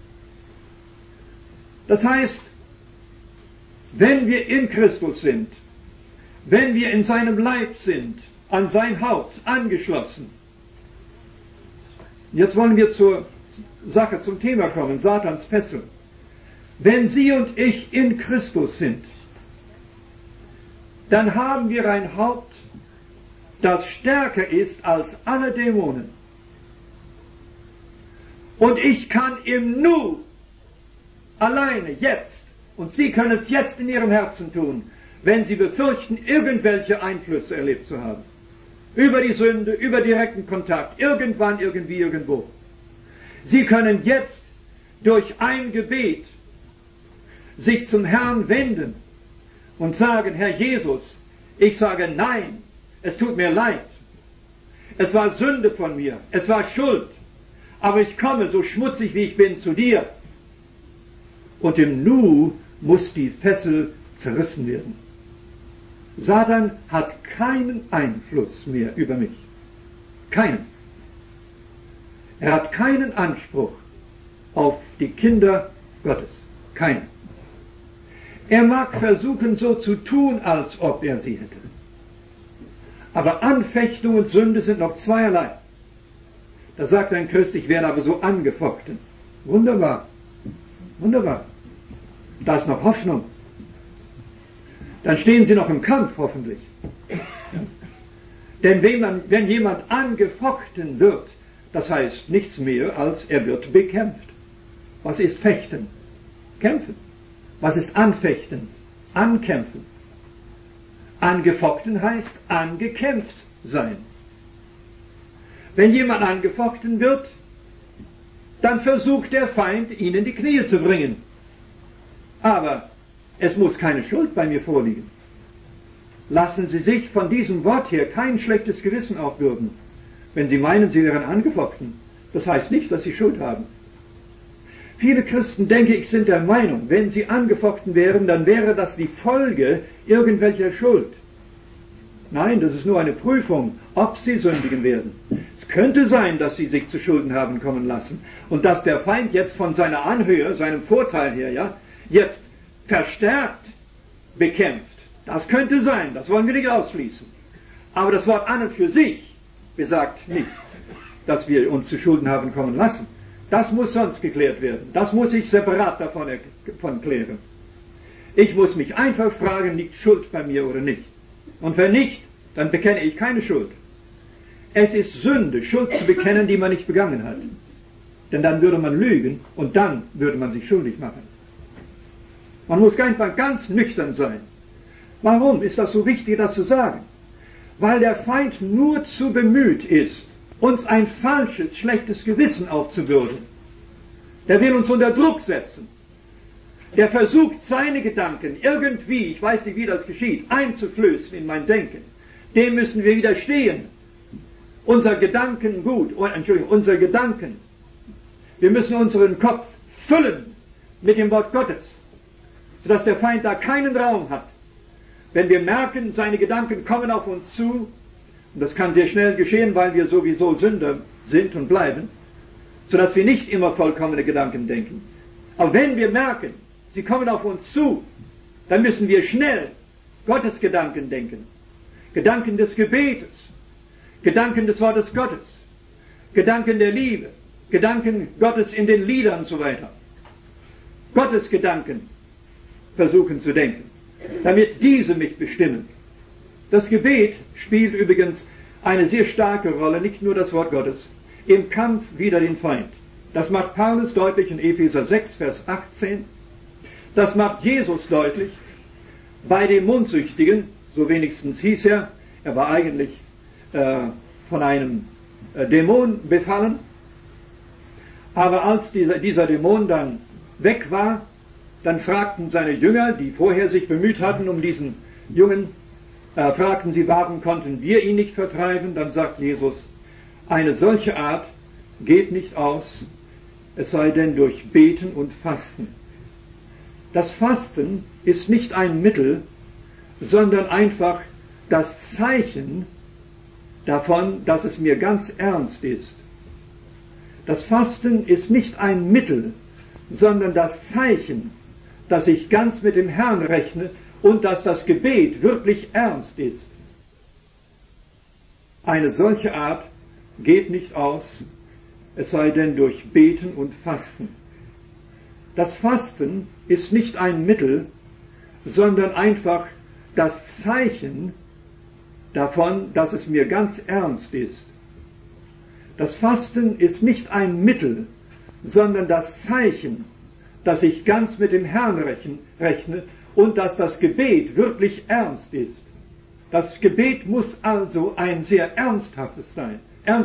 Speaker 1: Das heißt, wenn wir in Christus sind, wenn wir in seinem Leib sind, an sein Haupt angeschlossen. Jetzt wollen wir zur Sache, zum Thema kommen, Satans Fessel. Wenn Sie und ich in Christus sind, dann haben wir ein Haupt, das stärker ist als alle Dämonen. Und ich kann im Nu, alleine, jetzt, und Sie können es jetzt in Ihrem Herzen tun, wenn Sie befürchten, irgendwelche Einflüsse erlebt zu haben. Über die Sünde, über direkten Kontakt, irgendwann, irgendwie, irgendwo. Sie können jetzt durch ein Gebet sich zum Herrn wenden und sagen, Herr Jesus, ich sage nein, es tut mir leid. Es war Sünde von mir, es war Schuld, aber ich komme, so schmutzig wie ich bin, zu dir. Und im Nu muss die Fessel zerrissen werden. Satan hat keinen Einfluss mehr über mich. Keinen. Er hat keinen Anspruch auf die Kinder Gottes. Keinen. Er mag versuchen, so zu tun, als ob er sie hätte. Aber Anfechtung und Sünde sind noch zweierlei. Da sagt ein Christ, ich werde aber so angefochten. Wunderbar. Wunderbar. Da ist noch Hoffnung. Dann stehen Sie noch im Kampf, hoffentlich. Denn wenn jemand angefochten wird, das heißt nichts mehr, als er wird bekämpft. Was ist Fechten? Kämpfen. Was ist Anfechten? Ankämpfen. Angefochten heißt angekämpft sein. Wenn jemand angefochten wird, dann versucht der Feind, ihn in die Knie zu bringen. Aber es muss keine Schuld bei mir vorliegen. Lassen Sie sich von diesem Wort her kein schlechtes Gewissen aufbürden, wenn Sie meinen, Sie wären angefochten. Das heißt nicht, dass Sie Schuld haben. Viele Christen, denke ich, sind der Meinung, wenn sie angefochten wären, dann wäre das die Folge irgendwelcher Schuld. Nein, das ist nur eine Prüfung, ob sie sündigen werden. Es könnte sein, dass sie sich zu Schulden haben kommen lassen und dass der Feind jetzt von seiner Anhöhe, seinem Vorteil her, jetzt verstärkt bekämpft. Das könnte sein, das wollen wir nicht ausschließen. Aber das Wort an und für sich besagt nicht, dass wir uns zu Schulden haben kommen lassen. Das muss sonst geklärt werden. Das muss ich separat davon klären. Ich muss mich einfach fragen, liegt Schuld bei mir oder nicht? Und wenn nicht, dann bekenne ich keine Schuld. Es ist Sünde, Schuld zu bekennen, die man nicht begangen hat. Denn dann würde man lügen und dann würde man sich schuldig machen. Man muss einfach ganz nüchtern sein. Warum ist das so wichtig, das zu sagen? Weil der Feind nur zu bemüht ist, uns ein falsches, schlechtes Gewissen aufzubürden. Der will uns unter Druck setzen. Der versucht, seine Gedanken irgendwie, ich weiß nicht, wie das geschieht, einzuflößen in mein Denken. Dem müssen wir widerstehen. Unser Gedankengut, unser Gedanken. Wir müssen unseren Kopf füllen mit dem Wort Gottes, sodass der Feind da keinen Raum hat. Wenn wir merken, seine Gedanken kommen auf uns zu, und das kann sehr schnell geschehen, weil wir sowieso Sünder sind und bleiben, sodass wir nicht immer vollkommene Gedanken denken. Aber wenn wir merken, sie kommen auf uns zu, dann müssen wir schnell Gottes Gedanken denken. Gedanken des Gebetes, Gedanken des Wortes Gottes, Gedanken der Liebe, Gedanken Gottes in den Liedern und so weiter. Gottes Gedanken versuchen zu denken, damit diese mich bestimmen. Das Gebet spielt übrigens eine sehr starke Rolle, nicht nur das Wort Gottes, im Kampf wider den Feind. Das macht Paulus deutlich in Epheser 6, Vers 18. Das macht Jesus deutlich bei dem Mondsüchtigen, so wenigstens hieß er war eigentlich von einem Dämon befallen. Aber als dieser Dämon dann weg war, dann fragten seine Jünger, die vorher sich bemüht hatten um diesen Jungen, fragten sie, warum konnten wir ihn nicht vertreiben? Dann sagt Jesus, eine solche Art geht nicht aus, es sei denn durch Beten und Fasten. Das Fasten ist nicht ein Mittel, sondern einfach das Zeichen davon, dass es mir ganz ernst ist. Das Fasten ist nicht ein Mittel, sondern das Zeichen, dass ich ganz mit dem Herrn rechne und dass das Gebet wirklich ernst ist. Eine solche Art geht nicht aus, es sei denn durch Beten und Fasten. Das Fasten ist nicht ein Mittel, sondern einfach das Zeichen davon, dass es mir ganz ernst ist. Das Fasten ist nicht ein Mittel, sondern das Zeichen, dass ich ganz mit dem Herrn rechne und dass das Gebet wirklich ernst ist. Das Gebet muss also ein sehr ernsthaftes sein.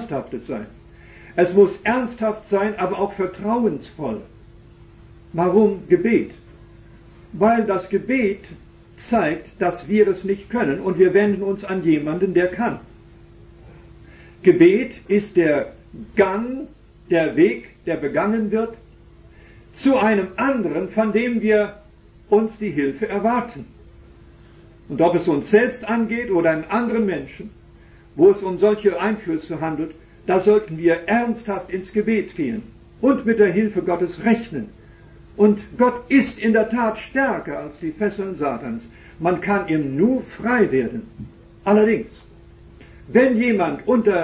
Speaker 1: Es muss ernsthaft sein, aber auch vertrauensvoll. Warum Gebet? Weil das Gebet zeigt, dass wir es nicht können und wir wenden uns an jemanden, der kann. Gebet ist der Gang, der Weg, der begangen wird, zu einem anderen, von dem wir uns die Hilfe erwarten. Und ob es uns selbst angeht oder einen anderen Menschen, wo es um solche Einflüsse handelt, da sollten wir ernsthaft ins Gebet gehen und mit der Hilfe Gottes rechnen. Und Gott ist in der Tat stärker als die Fesseln Satans. Man kann im Nu frei werden. Allerdings, wenn jemand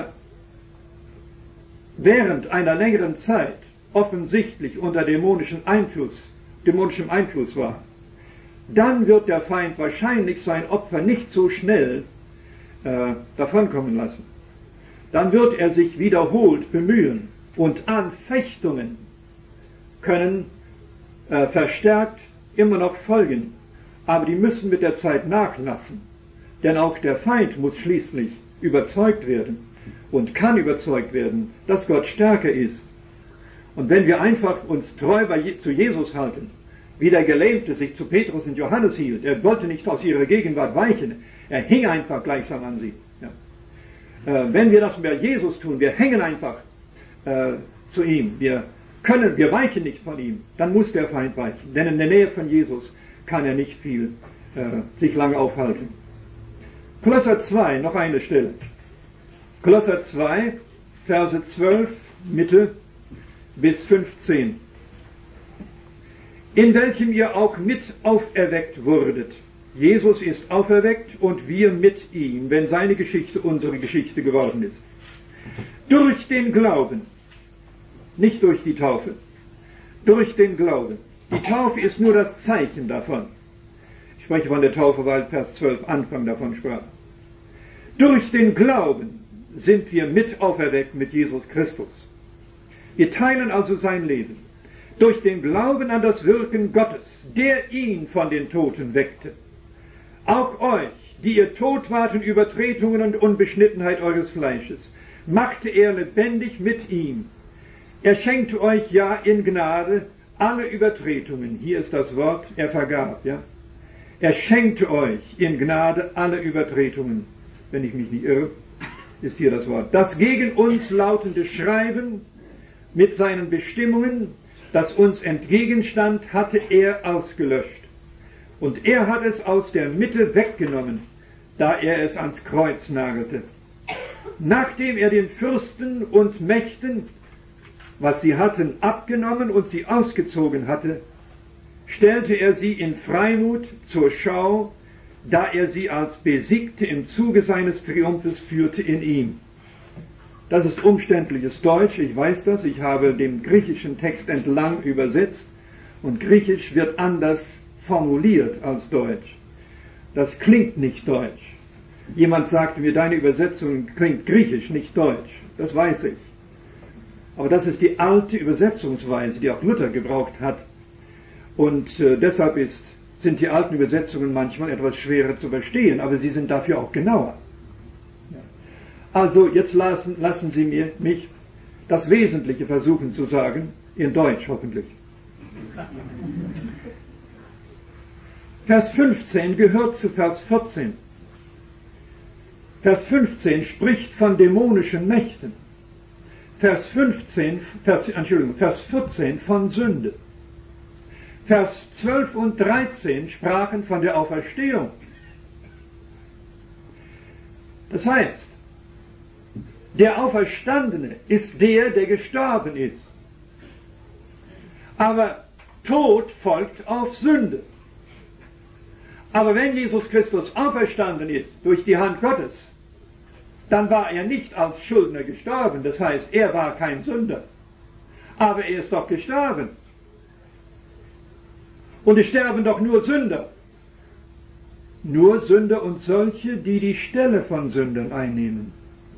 Speaker 1: während einer längeren Zeit offensichtlich unter dämonischem Einfluss war, dann wird der Feind wahrscheinlich sein Opfer nicht so schnell davonkommen lassen. Dann wird er sich wiederholt bemühen und Anfechtungen können verstärkt immer noch folgen, aber die müssen mit der Zeit nachlassen, denn auch der Feind muss schließlich überzeugt werden und kann überzeugt werden, dass Gott stärker ist. Und wenn wir einfach uns treu zu Jesus halten, wie der Gelähmte sich zu Petrus und Johannes hielt, er wollte nicht aus ihrer Gegenwart weichen, er hing einfach gleichsam an sie. Ja. Wenn wir das bei Jesus tun, wir hängen einfach zu ihm, wir weichen nicht von ihm, dann muss der Feind weichen, denn in der Nähe von Jesus kann er nicht viel sich lange aufhalten. Kolosser 2, noch eine Stelle. Kolosser 2, Verse 12, Mitte bis 15. In welchem ihr auch mit auferweckt wurdet. Jesus ist auferweckt und wir mit ihm, wenn seine Geschichte unsere Geschichte geworden ist. Durch den Glauben, nicht durch die Taufe, durch den Glauben. Die Taufe ist nur das Zeichen davon. Ich spreche von der Taufe, weil Vers 12 Anfang davon sprach. Durch den Glauben sind wir mit auferweckt mit Jesus Christus. Wir teilen also sein Leben. Durch den Glauben an das Wirken Gottes, der ihn von den Toten weckte. Auch euch, die ihr tot wart in Übertretungen und Unbeschnittenheit eures Fleisches, machte er lebendig mit ihm. Er schenkte euch ja in Gnade alle Übertretungen. Hier ist das Wort, er vergab, ja. Er schenkte euch in Gnade alle Übertretungen. Wenn ich mich nicht irre, ist hier das Wort. Das gegen uns lautende Schreiben mit seinen Bestimmungen, das uns entgegenstand, hatte er ausgelöscht. Und er hat es aus der Mitte weggenommen, da er es ans Kreuz nagelte. Nachdem er den Fürsten und Mächten, was sie hatten, abgenommen und sie ausgezogen hatte, stellte er sie in Freimut zur Schau, da er sie als Besiegte im Zuge seines Triumphes führte in ihm. Das ist umständliches Deutsch, ich weiß das, ich habe den griechischen Text entlang übersetzt und Griechisch wird anders formuliert als Deutsch. Das klingt nicht deutsch. Jemand sagte mir, deine Übersetzung klingt griechisch, nicht deutsch. Das weiß ich. Aber das ist die alte Übersetzungsweise, die auch Luther gebraucht hat. Und deshalb sind die alten Übersetzungen manchmal etwas schwerer zu verstehen, aber sie sind dafür auch genauer. Also jetzt lassen Sie mich das Wesentliche versuchen zu sagen, in Deutsch hoffentlich. Vers 15 gehört zu Vers 14. Vers 15 spricht von dämonischen Mächten. Vers 14 von Sünde. Vers 12 und 13 sprachen von der Auferstehung. Das heißt, der Auferstandene ist der, der gestorben ist. Aber Tod folgt auf Sünde. Aber wenn Jesus Christus auferstanden ist durch die Hand Gottes, dann war er nicht als Schuldner gestorben. Das heißt, er war kein Sünder. Aber er ist doch gestorben. Und es sterben doch nur Sünder. Nur Sünder und solche, die die Stelle von Sündern einnehmen.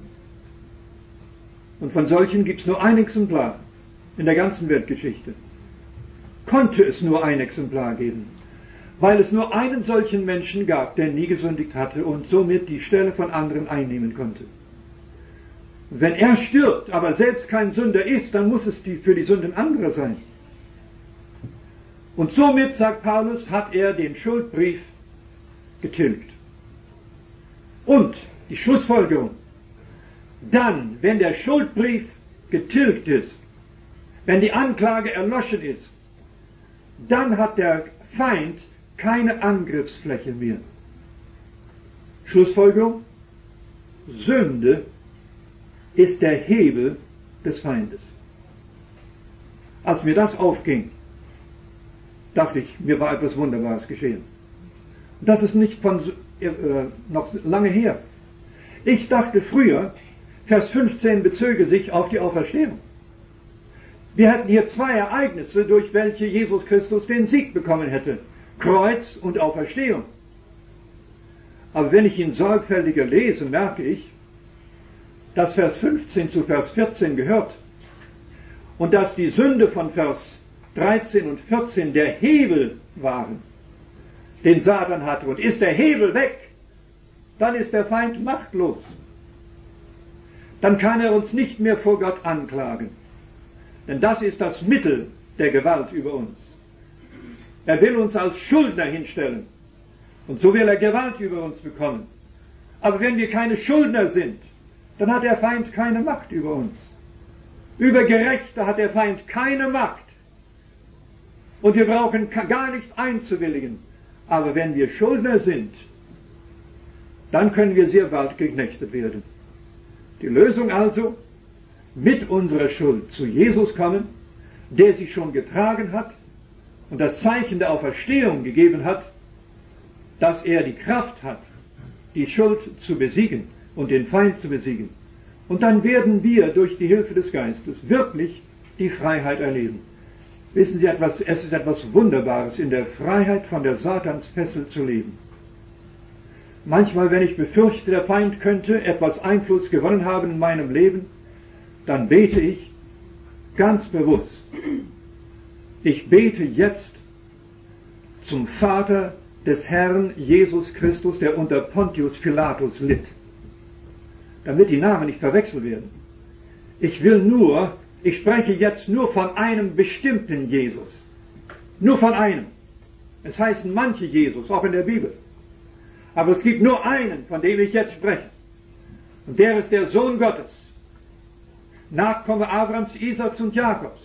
Speaker 1: Und von solchen gibt es nur ein Exemplar in der ganzen Weltgeschichte. Konnte es nur ein Exemplar geben, weil es nur einen solchen Menschen gab, der nie gesündigt hatte und somit die Stelle von anderen einnehmen konnte. Wenn er stirbt, aber selbst kein Sünder ist, dann muss es für die Sünden anderer sein. Und somit, sagt Paulus, hat er den Schuldbrief getilgt. Und die Schlussfolgerung: Dann, wenn der Schuldbrief getilgt ist, wenn die Anklage erloschen ist, dann hat der Feind keine Angriffsfläche mehr. Schlussfolgerung: Sünde ist der Hebel des Feindes. Als mir das aufging, dachte ich, mir war etwas Wunderbares geschehen. Das ist nicht noch lange her. Ich dachte früher, Vers 15 bezöge sich auf die Auferstehung. Wir hätten hier zwei Ereignisse, durch welche Jesus Christus den Sieg bekommen hätte. Kreuz und Auferstehung. Aber wenn ich ihn sorgfältiger lese, merke ich, dass Vers 15 zu Vers 14 gehört und dass die Sünde von Vers 13 und 14 der Hebel waren, den Satan hatte. Und ist der Hebel weg, dann ist der Feind machtlos. Dann kann er uns nicht mehr vor Gott anklagen. Denn das ist das Mittel der Gewalt über uns. Er will uns als Schuldner hinstellen. Und so will er Gewalt über uns bekommen. Aber wenn wir keine Schuldner sind, dann hat der Feind keine Macht über uns. Über Gerechte hat der Feind keine Macht. Und wir brauchen gar nicht einzuwilligen. Aber wenn wir Schuldner sind, dann können wir sehr bald geknechtet werden. Die Lösung also: mit unserer Schuld zu Jesus kommen, der sie schon getragen hat und das Zeichen der Auferstehung gegeben hat, dass er die Kraft hat, die Schuld zu besiegen und den Feind zu besiegen. Und dann werden wir durch die Hilfe des Geistes wirklich die Freiheit erleben. Wissen Sie etwas, es ist etwas Wunderbares, in der Freiheit von der Satansfessel zu leben. Manchmal, wenn ich befürchte, der Feind könnte etwas Einfluss gewonnen haben in meinem Leben, dann bete ich ganz bewusst. Ich bete jetzt zum Vater des Herrn Jesus Christus, der unter Pontius Pilatus litt, damit die Namen nicht verwechselt werden. Ich spreche jetzt nur von einem bestimmten Jesus. Nur von einem. Es heißen manche Jesus, auch in der Bibel. Aber es gibt nur einen, von dem ich jetzt spreche. Und der ist der Sohn Gottes. Nachkomme Abrahams, Isaaks und Jakobs.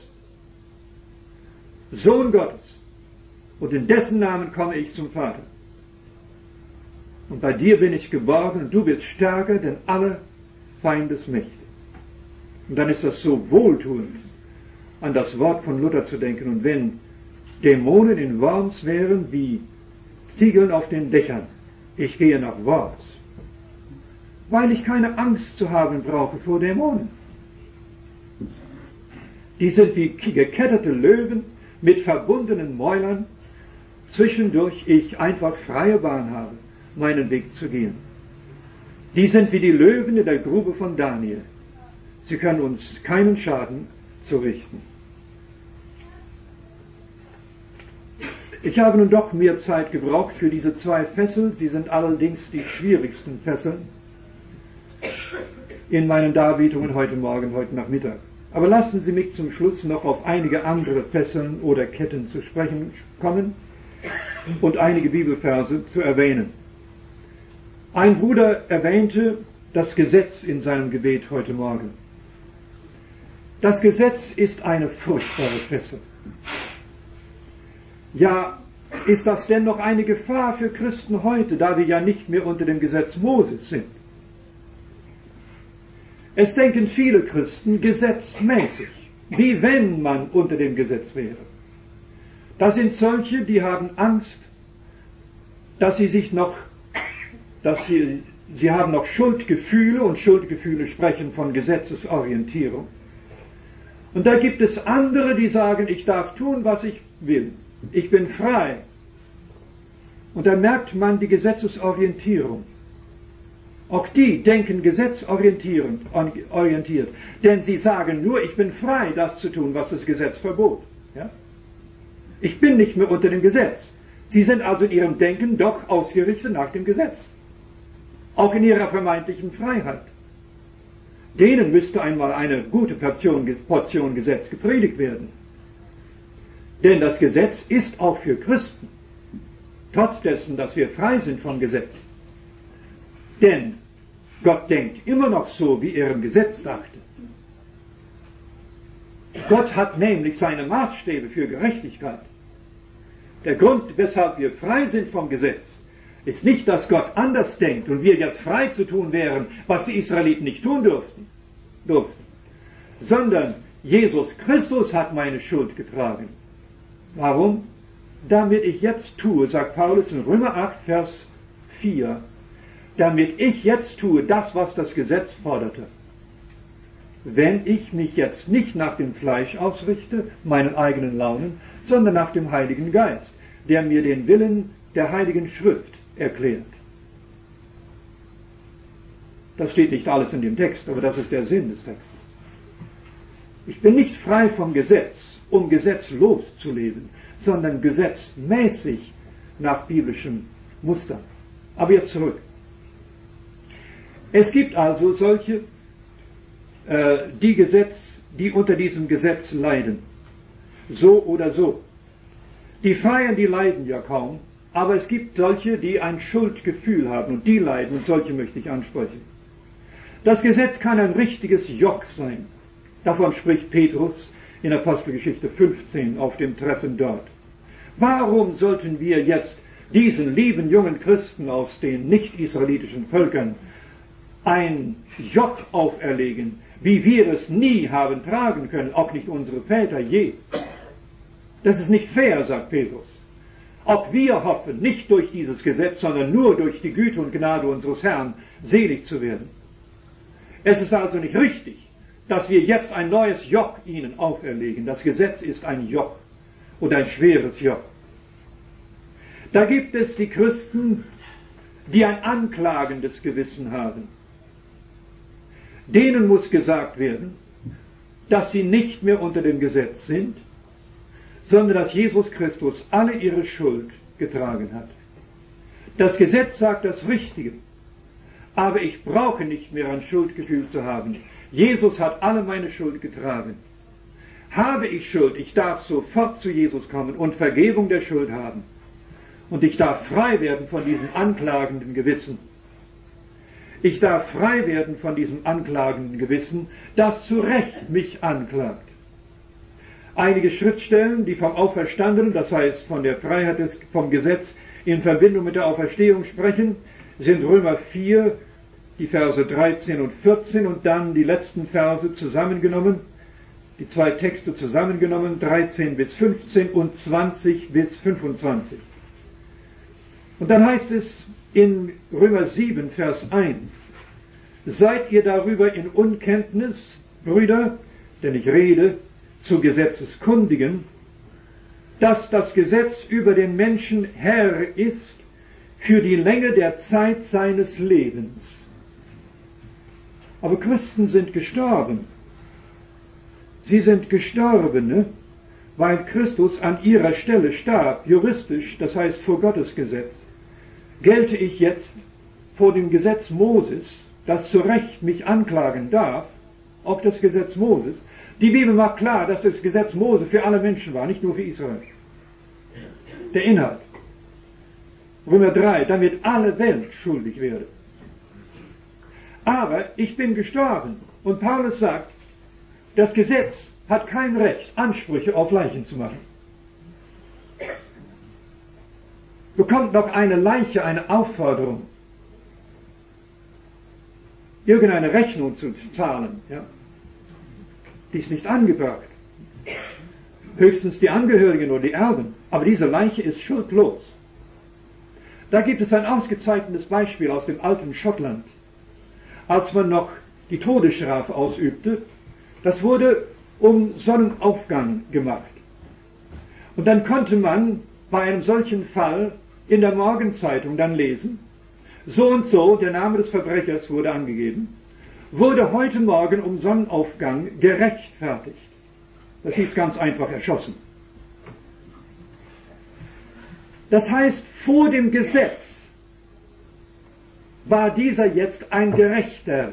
Speaker 1: Sohn Gottes. Und in dessen Namen komme ich zum Vater. Und bei dir bin ich geborgen und du bist stärker denn alle Feindesmächte. Und dann ist das so wohltuend, an das Wort von Luther zu denken. Und wenn Dämonen in Worms wären wie Ziegeln auf den Dächern, ich gehe nach Worms, weil ich keine Angst zu haben brauche vor Dämonen. Die sind wie gekettete Löwen mit verbundenen Mäulern, zwischendurch ich einfach freie Bahn habe, meinen Weg zu gehen. Die sind wie die Löwen in der Grube von Daniel. Sie können uns keinen Schaden zurichten. Ich habe nun doch mehr Zeit gebraucht für diese zwei Fesseln. Sie sind allerdings die schwierigsten Fesseln in meinen Darbietungen heute Morgen, heute Nachmittag. Aber lassen Sie mich zum Schluss noch auf einige andere Fesseln oder Ketten zu sprechen kommen und einige Bibelverse zu erwähnen. Ein Bruder erwähnte das Gesetz in seinem Gebet heute Morgen. Das Gesetz ist eine furchtbare Fessel. Ja, ist das denn noch eine Gefahr für Christen heute, da wir ja nicht mehr unter dem Gesetz Moses sind? Es denken viele Christen gesetzmäßig, wie wenn man unter dem Gesetz wäre. Das sind solche, die haben Angst, dass sie haben noch Schuldgefühle, und Schuldgefühle sprechen von Gesetzesorientierung. Und da gibt es andere, die sagen, ich darf tun, was ich will. Ich bin frei. Und da merkt man die Gesetzesorientierung. Auch die denken gesetzorientiert, denn sie sagen nur, ich bin frei, das zu tun, was das Gesetz verbot. Ja? Ich bin nicht mehr unter dem Gesetz. Sie sind also in ihrem Denken doch ausgerichtet nach dem Gesetz. Auch in ihrer vermeintlichen Freiheit. Denen müsste einmal eine gute Portion Gesetz gepredigt werden. Denn das Gesetz ist auch für Christen, trotz dessen, dass wir frei sind vom Gesetz. Denn Gott denkt immer noch so, wie er im Gesetz dachte. Gott hat nämlich seine Maßstäbe für Gerechtigkeit. Der Grund, weshalb wir frei sind vom Gesetz, ist nicht, dass Gott anders denkt und wir jetzt frei zu tun wären, was die Israeliten nicht tun durften, sondern Jesus Christus hat meine Schuld getragen. Warum? Damit ich jetzt tue, sagt Paulus in Römer 8, Vers 4, damit ich jetzt tue das, was das Gesetz forderte. Wenn ich mich jetzt nicht nach dem Fleisch ausrichte, meinen eigenen Launen, sondern nach dem Heiligen Geist, der mir den Willen der Heiligen Schrift erklärt. Das steht nicht alles in dem Text, aber das ist der Sinn des Textes. Ich bin nicht frei vom Gesetz, um gesetzlos zu leben, sondern gesetzmäßig nach biblischem Muster. Aber jetzt zurück. Es gibt also solche, die unter diesem Gesetz leiden. So oder so. Die Freien, die leiden ja kaum, aber es gibt solche, die ein Schuldgefühl haben und die leiden, und solche möchte ich ansprechen. Das Gesetz kann ein richtiges Joch sein. Davon spricht Petrus in Apostelgeschichte 15 auf dem Treffen dort. Warum sollten wir jetzt diesen lieben jungen Christen aus den nicht-israelitischen Völkern ein Joch auferlegen, wie wir es nie haben tragen können, auch nicht unsere Väter je? Das ist nicht fair, sagt Petrus. Auch wir hoffen, nicht durch dieses Gesetz, sondern nur durch die Güte und Gnade unseres Herrn selig zu werden. Es ist also nicht richtig, dass wir jetzt ein neues Joch ihnen auferlegen. Das Gesetz ist ein Joch und ein schweres Joch. Da gibt es die Christen, die ein anklagendes Gewissen haben. Denen muss gesagt werden, dass sie nicht mehr unter dem Gesetz sind, sondern dass Jesus Christus alle ihre Schuld getragen hat. Das Gesetz sagt das Richtige, aber ich brauche nicht mehr ein Schuldgefühl zu haben. Jesus hat alle meine Schuld getragen. Habe ich Schuld, ich darf sofort zu Jesus kommen und Vergebung der Schuld haben. Und ich darf frei werden von diesem anklagenden Gewissen. Ich darf frei werden von diesem anklagenden Gewissen, das zu Recht mich anklagt. Einige Schriftstellen, die vom Auferstandenen, das heißt von der Freiheit vom Gesetz in Verbindung mit der Auferstehung sprechen, sind Römer 4, die Verse 13 und 14 und dann die letzten Verse zusammengenommen, die zwei Texte zusammengenommen, 13 bis 15 und 20 bis 25. Und dann heißt es in Römer 7, Vers 1, seid ihr darüber in Unkenntnis, Brüder, denn ich rede zu Gesetzeskundigen, dass das Gesetz über den Menschen Herr ist für die Länge der Zeit seines Lebens. Aber Christen sind gestorben. Sie sind Gestorbene, weil Christus an ihrer Stelle starb, juristisch, das heißt vor Gottes Gesetz. Gelte ich jetzt vor dem Gesetz Moses, das zu Recht mich anklagen darf, auch das Gesetz Moses. Die Bibel macht klar, dass das Gesetz Mose für alle Menschen war, nicht nur für Israel. Der Inhalt. Römer 3, damit alle Welt schuldig werde. Aber ich bin gestorben und Paulus sagt, das Gesetz hat kein Recht, Ansprüche auf Leichen zu machen. Bekommt noch eine Leiche eine Aufforderung, irgendeine Rechnung zu zahlen. Ja? Die ist nicht angebracht. Höchstens die Angehörigen oder die Erben. Aber diese Leiche ist schuldlos. Da gibt es ein ausgezeichnetes Beispiel aus dem alten Schottland. Als man noch die Todesstrafe ausübte, das wurde um Sonnenaufgang gemacht. Und dann konnte man bei einem solchen Fall in der Morgenzeitung dann lesen, so und so, der Name des Verbrechers wurde angegeben, wurde heute Morgen um Sonnenaufgang gerechtfertigt. Das hieß ganz einfach erschossen. Das heißt, vor dem Gesetz war dieser jetzt ein Gerechter.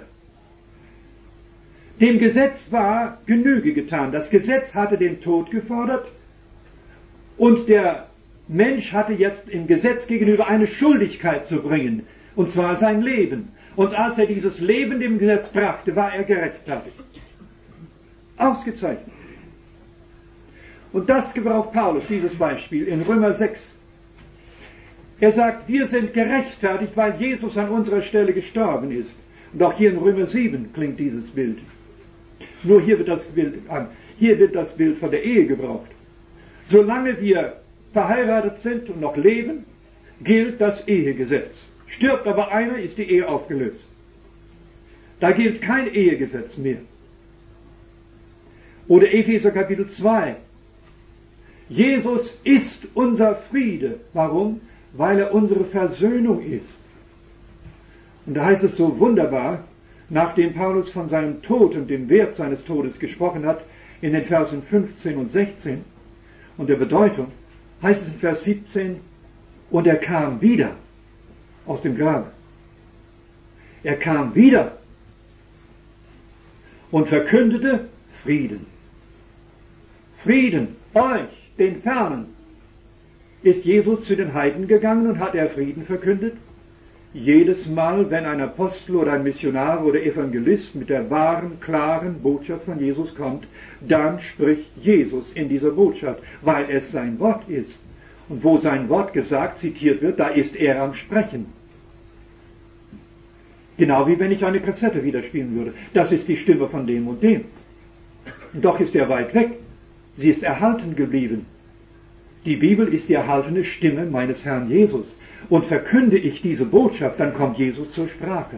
Speaker 1: Dem Gesetz war Genüge getan. Das Gesetz hatte den Tod gefordert und der Mensch hatte jetzt im Gesetz gegenüber eine Schuldigkeit zu bringen, und zwar sein Leben. Und als er dieses Leben dem Gesetz brachte, war er gerechtfertigt. Ausgezeichnet. Und das gebraucht Paulus, dieses Beispiel, in Römer 6. Er sagt, wir sind gerechtfertigt, weil Jesus an unserer Stelle gestorben ist. Und auch hier in Römer 7 klingt dieses Bild. Nur hier wird das Bild von der Ehe gebraucht. Solange wir verheiratet sind und noch leben, gilt das Ehegesetz. Stirbt aber einer, ist die Ehe aufgelöst. Da gilt kein Ehegesetz mehr. Oder Epheser Kapitel 2. Jesus ist unser Friede. Warum? Weil er unsere Versöhnung ist. Und da heißt es so wunderbar, nachdem Paulus von seinem Tod und dem Wert seines Todes gesprochen hat, in den Versen 15 und 16 und der Bedeutung, heißt es in Vers 17, und er kam wieder aus dem Grab. Er kam wieder und verkündete Frieden. Frieden, euch, den Fernen. Ist Jesus zu den Heiden gegangen und hat er Frieden verkündet? Jedes Mal, wenn ein Apostel oder ein Missionar oder Evangelist mit der wahren, klaren Botschaft von Jesus kommt, dann spricht Jesus in dieser Botschaft, weil es sein Wort ist. Und wo sein Wort gesagt, zitiert wird, da ist er am Sprechen. Genau wie wenn ich eine Kassette widerspielen würde. Das ist die Stimme von dem und dem. Und doch ist er weit weg. Sie ist erhalten geblieben. Die Bibel ist die erhaltene Stimme meines Herrn Jesus. Und verkünde ich diese Botschaft, dann kommt Jesus zur Sprache.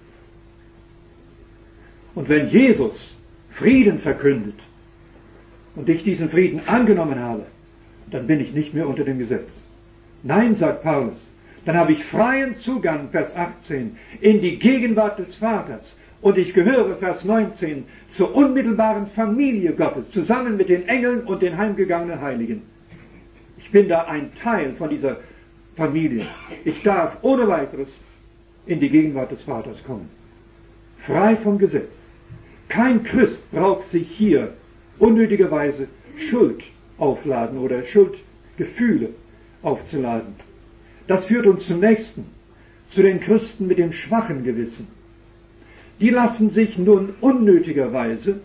Speaker 1: Und wenn Jesus Frieden verkündet und ich diesen Frieden angenommen habe, dann bin ich nicht mehr unter dem Gesetz. Nein, sagt Paulus, dann habe ich freien Zugang, Vers 18, in die Gegenwart des Vaters. Und ich gehöre, Vers 19, zur unmittelbaren Familie Gottes, zusammen mit den Engeln und den heimgegangenen Heiligen. Ich bin da ein Teil von dieser Familie. Ich darf ohne weiteres in die Gegenwart des Vaters kommen. Frei vom Gesetz. Kein Christ braucht sich hier unnötigerweise Schuld aufladen oder Schuldgefühle aufzuladen. Das führt uns zum nächsten, zu den Christen mit dem schwachen Gewissen. Die lassen sich nun unnötigerweise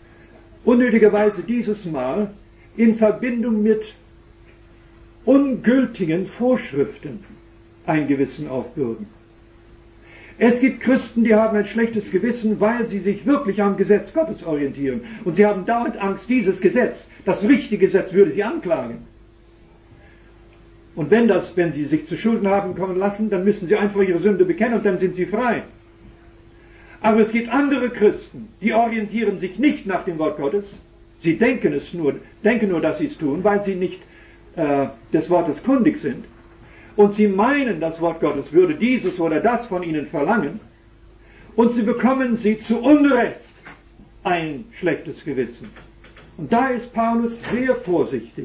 Speaker 1: dieses Mal in Verbindung mit ungültigen Vorschriften ein Gewissen aufbürden. Es gibt Christen, die haben ein schlechtes Gewissen, weil sie sich wirklich am Gesetz Gottes orientieren. Und sie haben dauernd Angst, dieses Gesetz, das richtige Gesetz, würde sie anklagen. Und wenn sie sich zu Schulden haben kommen lassen, dann müssen sie einfach ihre Sünde bekennen und dann sind sie frei. Aber es gibt andere Christen, die orientieren sich nicht nach dem Wort Gottes. Sie denken nur, dass sie es tun, weil sie nicht des Wortes kundig sind. Und sie meinen, das Wort Gottes würde dieses oder das von ihnen verlangen. Und sie bekommen sie zu Unrecht ein schlechtes Gewissen. Und da ist Paulus sehr vorsichtig,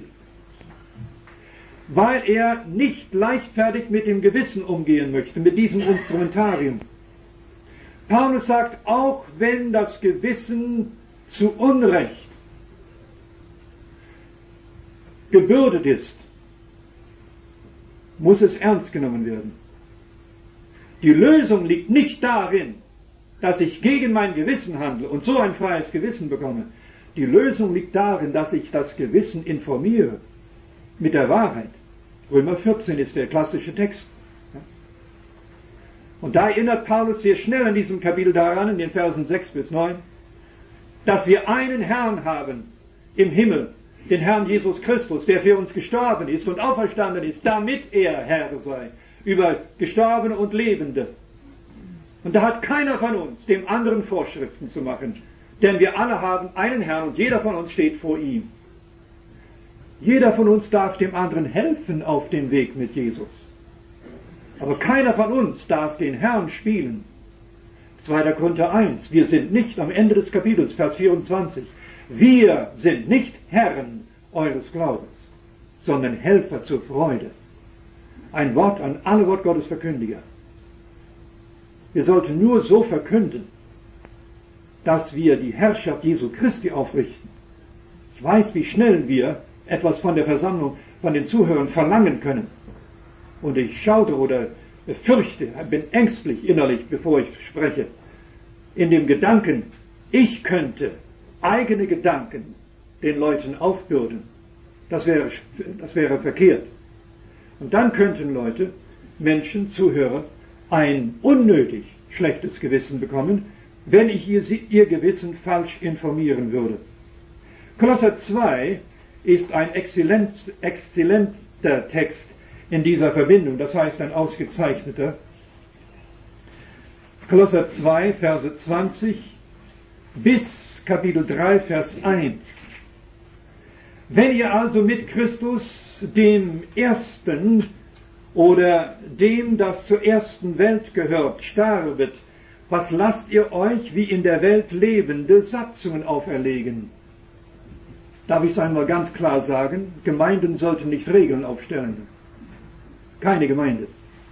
Speaker 1: weil er nicht leichtfertig mit dem Gewissen umgehen möchte, mit diesem Instrumentarium. Paulus sagt, auch wenn das Gewissen zu Unrecht gebürdet ist, muss es ernst genommen werden. Die Lösung liegt nicht darin, dass ich gegen mein Gewissen handle und so ein freies Gewissen bekomme. Die Lösung liegt darin, dass ich das Gewissen informiere mit der Wahrheit. Römer 14 ist der klassische Text. Und da erinnert Paulus sehr schnell in diesem Kapitel daran, in den Versen 6 bis 9, dass wir einen Herrn haben im Himmel, den Herrn Jesus Christus, der für uns gestorben ist und auferstanden ist, damit er Herr sei über Gestorbene und Lebende. Und da hat keiner von uns dem anderen Vorschriften zu machen, denn wir alle haben einen Herrn und jeder von uns steht vor ihm. Jeder von uns darf dem anderen helfen auf dem Weg mit Jesus. Aber keiner von uns darf den Herrn spielen. 2. Korinther 1, wir sind nicht am Ende des Kapitels, Vers 24, wir sind nicht Herren eures Glaubens, sondern Helfer zur Freude. Ein Wort an alle Wort Gottes Verkündiger. Wir sollten nur so verkünden, dass wir die Herrschaft Jesu Christi aufrichten. Ich weiß, wie schnell wir etwas von der Versammlung, von den Zuhörern verlangen können. Und ich schaute oder fürchte, bin ängstlich innerlich, bevor ich spreche, in dem Gedanken, ich könnte eigene Gedanken den Leuten aufbürden. Das wäre verkehrt. Und dann könnten Leute, Menschen, Zuhörer, ein unnötig schlechtes Gewissen bekommen, wenn ich ihr Gewissen falsch informieren würde. Kolosser 2 ist ein exzellenter Text in dieser Verbindung, das heißt ein ausgezeichneter. Kolosser 2, Verse 20 bis Kapitel 3, Vers 1. Wenn ihr also mit Christus, dem Ersten oder dem, das zur ersten Welt gehört, starbet, was lasst ihr euch wie in der Welt lebende Satzungen auferlegen? Darf ich es einmal ganz klar sagen, Gemeinden sollten nicht Regeln aufstellen. Keine Gemeinde.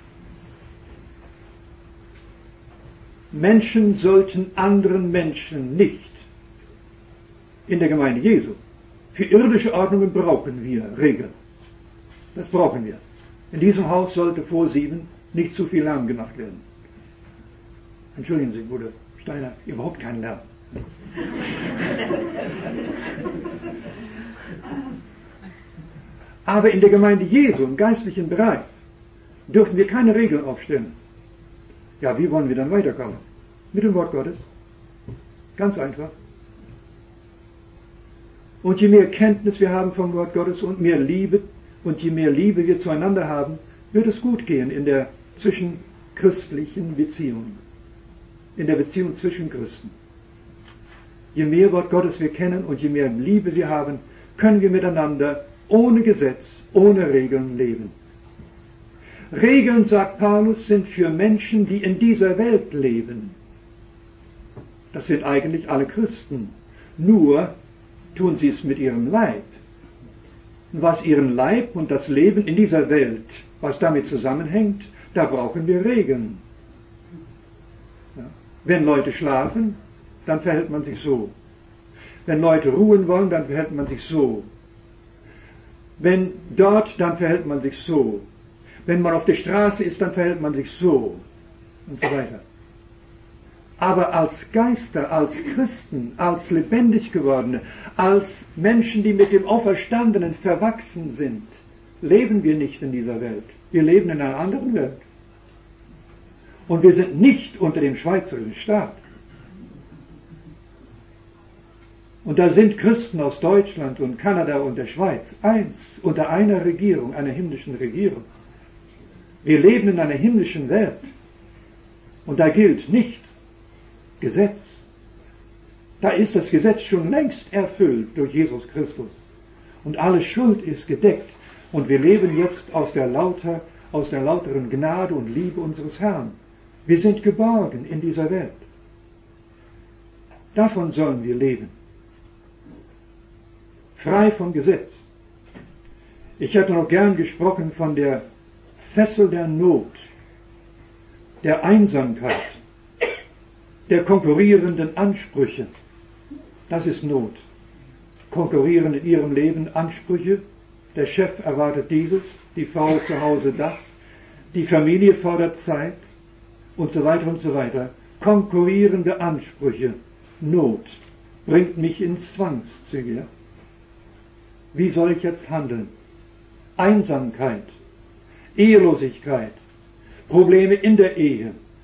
Speaker 1: Menschen sollten anderen Menschen nicht in der Gemeinde Jesu. Für irdische Ordnungen brauchen wir Regeln. Das brauchen wir. In diesem Haus sollte vor 7 nicht zu viel Lärm gemacht werden. Entschuldigen Sie, Bruder Steiner, überhaupt kein Lärm. Aber in der Gemeinde Jesu, im geistlichen Bereich, dürfen wir keine Regeln aufstellen. Ja, wie wollen wir dann weiterkommen? Mit dem Wort Gottes. Ganz einfach. Und je mehr Kenntnis wir haben vom Wort Gottes und mehr Liebe, und je mehr Liebe wir zueinander haben, wird es gut gehen in der zwischenchristlichen Beziehung. In der Beziehung zwischen Christen. Je mehr Wort Gottes wir kennen und je mehr Liebe wir haben, können wir miteinander ohne Gesetz, ohne Regeln leben. Regeln, sagt Paulus, sind für Menschen, die in dieser Welt leben. Das sind eigentlich alle Christen. Nur tun sie es mit ihrem Leib. Und was ihren Leib und das Leben in dieser Welt, was damit zusammenhängt, da brauchen wir Regeln. Ja. Wenn Leute schlafen, dann verhält man sich so. Wenn Leute ruhen wollen, dann verhält man sich so. Wenn dort, dann verhält man sich so. Wenn man auf der Straße ist, dann verhält man sich so. Und so weiter. Aber als Geister, als Christen, als lebendig gewordene, als Menschen, die mit dem Auferstandenen verwachsen sind, leben wir nicht in dieser Welt. Wir leben in einer anderen Welt. Und wir sind nicht unter dem schweizerischen Staat. Und da sind Christen aus Deutschland und Kanada und der Schweiz eins, unter einer Regierung, einer himmlischen Regierung. Wir leben in einer himmlischen Welt. Und da gilt nicht Gesetz. Da ist das Gesetz schon längst erfüllt durch Jesus Christus. Und alle Schuld ist gedeckt. Und wir leben jetzt aus der lauteren Gnade und Liebe unseres Herrn. Wir sind geborgen in dieser Welt. Davon sollen wir leben. Frei vom Gesetz. Ich hätte noch gern gesprochen von der Fessel der Not, der Einsamkeit, der konkurrierenden Ansprüche. Das ist Not. Konkurrieren in ihrem Leben Ansprüche. Der Chef erwartet dieses, die Frau zu Hause das, die Familie fordert Zeit und so weiter und so weiter. Konkurrierende Ansprüche. Not bringt mich ins Zwangszüge. Wie soll ich jetzt handeln? Einsamkeit, Ehelosigkeit, Probleme in der Ehe,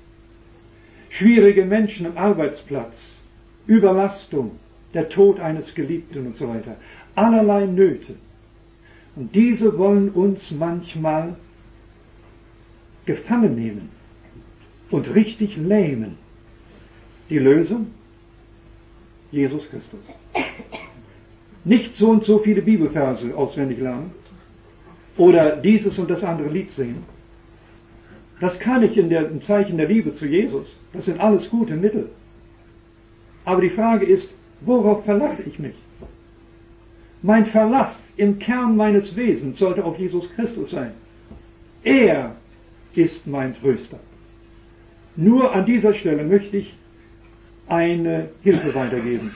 Speaker 1: schwierige Menschen am Arbeitsplatz, Überlastung, der Tod eines Geliebten und so weiter. Allerlei Nöte. Und diese wollen uns manchmal gefangen nehmen und richtig lähmen. Die Lösung? Jesus Christus. Nicht so und so viele Bibelverse auswendig lernen oder dieses und das andere Lied singen. Das kann ich im Zeichen der Liebe zu Jesus. Das sind alles gute Mittel. Aber die Frage ist, worauf verlasse ich mich? Mein Verlass im Kern meines Wesens sollte auf Jesus Christus sein. Er ist mein Tröster. Nur an dieser Stelle möchte ich eine Hilfe weitergeben.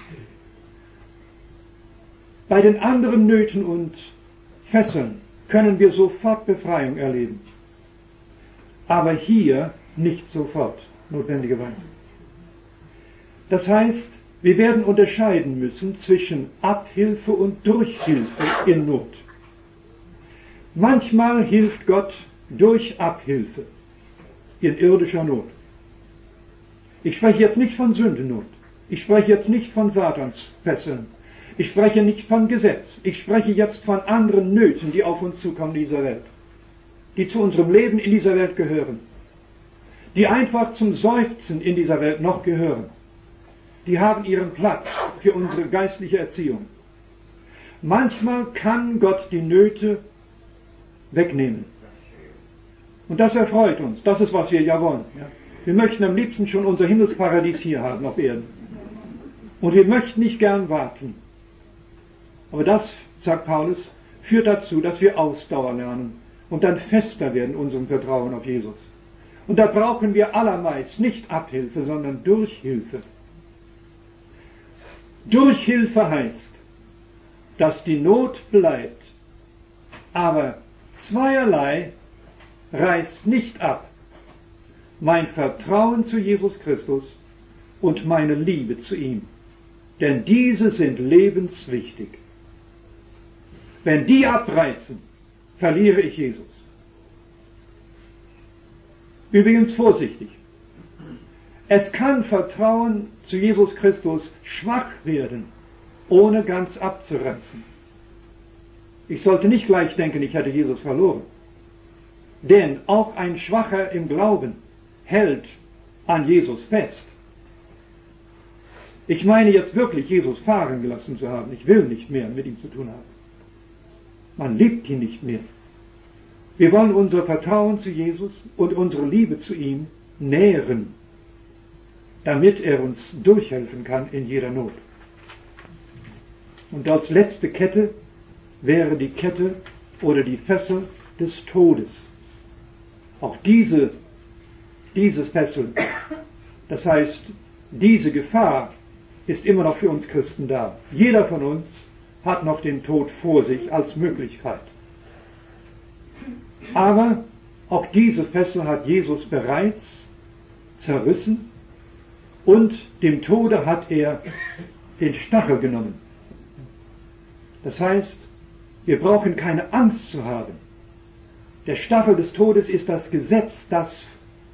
Speaker 1: Bei den anderen Nöten und Fesseln können wir sofort Befreiung erleben. Aber hier nicht sofort, notwendigerweise. Das heißt, wir werden unterscheiden müssen zwischen Abhilfe und Durchhilfe in Not. Manchmal hilft Gott durch Abhilfe in irdischer Not. Ich spreche jetzt nicht von Sündennot. Ich spreche jetzt nicht von Satansfesseln. Ich spreche nicht von Gesetz. Ich spreche jetzt von anderen Nöten, die auf uns zukommen in dieser Welt. Die zu unserem Leben in dieser Welt gehören. Die einfach zum Seufzen in dieser Welt noch gehören. Die haben ihren Platz für unsere geistliche Erziehung. Manchmal kann Gott die Nöte wegnehmen. Und das erfreut uns. Das ist, was wir ja wollen. Ja? Wir möchten am liebsten schon unser Himmelsparadies hier haben auf Erden. Und wir möchten nicht gern warten. Aber das, sagt Paulus, führt dazu, dass wir Ausdauer lernen und dann fester werden in unserem Vertrauen auf Jesus. Und da brauchen wir allermeist nicht Abhilfe, sondern Durchhilfe. Durchhilfe heißt, dass die Not bleibt, aber zweierlei reißt nicht ab. Mein Vertrauen zu Jesus Christus und meine Liebe zu ihm. Denn diese sind lebenswichtig. Wenn die abreißen, verliere ich Jesus. Übrigens vorsichtig. Es kann Vertrauen zu Jesus Christus schwach werden, ohne ganz abzureißen. Ich sollte nicht gleich denken, ich hätte Jesus verloren. Denn auch ein Schwacher im Glauben hält an Jesus fest. Ich meine jetzt wirklich, Jesus fahren gelassen zu haben. Ich will nicht mehr mit ihm zu tun haben. Man liebt ihn nicht mehr. Wir wollen unser Vertrauen zu Jesus und unsere Liebe zu ihm nähren, damit er uns durchhelfen kann in jeder Not. Und als letzte Kette wäre die Kette oder die Fessel des Todes. Auch dieses Fessel, das heißt, diese Gefahr ist immer noch für uns Christen da. Jeder von uns hat noch den Tod vor sich als Möglichkeit. Aber auch diese Fessel hat Jesus bereits zerrissen und dem Tode hat er den Stachel genommen. Das heißt, wir brauchen keine Angst zu haben. Der Stachel des Todes ist das Gesetz, das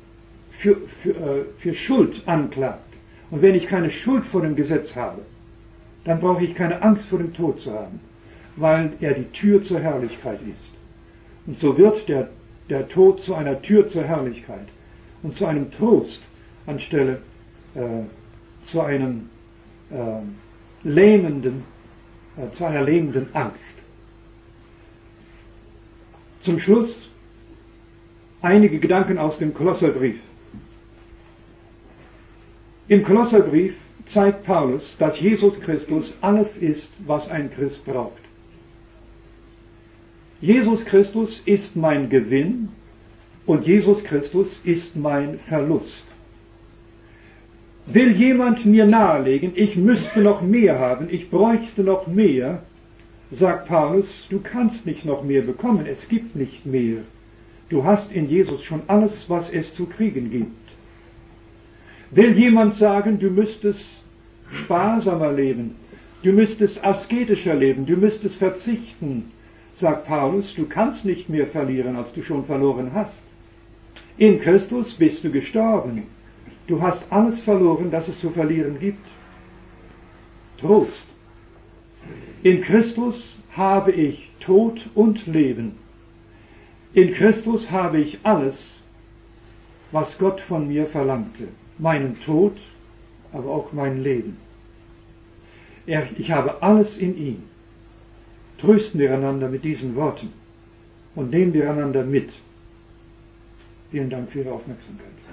Speaker 1: für Schuld anklagt. Und wenn ich keine Schuld vor dem Gesetz habe, dann brauche ich keine Angst vor dem Tod zu haben, weil er die Tür zur Herrlichkeit ist. Und so wird der Tod zu einer Tür zur Herrlichkeit und zu einem Trost anstelle zu einem zu einer lähmenden Angst. Zum Schluss einige Gedanken aus dem Kolosserbrief. Im Kolosserbrief zeigt Paulus, dass Jesus Christus alles ist, was ein Christ braucht. Jesus Christus ist mein Gewinn und Jesus Christus ist mein Verlust. Will jemand mir nahelegen, ich müsste noch mehr haben, ich bräuchte noch mehr, sagt Paulus, du kannst nicht noch mehr bekommen, es gibt nicht mehr. Du hast in Jesus schon alles, was es zu kriegen gibt. Will jemand sagen, du müsstest sparsamer leben, du müsstest asketischer leben, du müsstest verzichten, sagt Paulus, du kannst nicht mehr verlieren, als du schon verloren hast. In Christus bist du gestorben. Du hast alles verloren, das es zu verlieren gibt. Trost. In Christus habe ich Tod und Leben. In Christus habe ich alles, was Gott von mir verlangte. Meinen Tod, aber auch mein Leben. Ich habe alles in ihm. Trösten wir einander mit diesen Worten und nehmen wir einander mit. Vielen Dank für Ihre Aufmerksamkeit.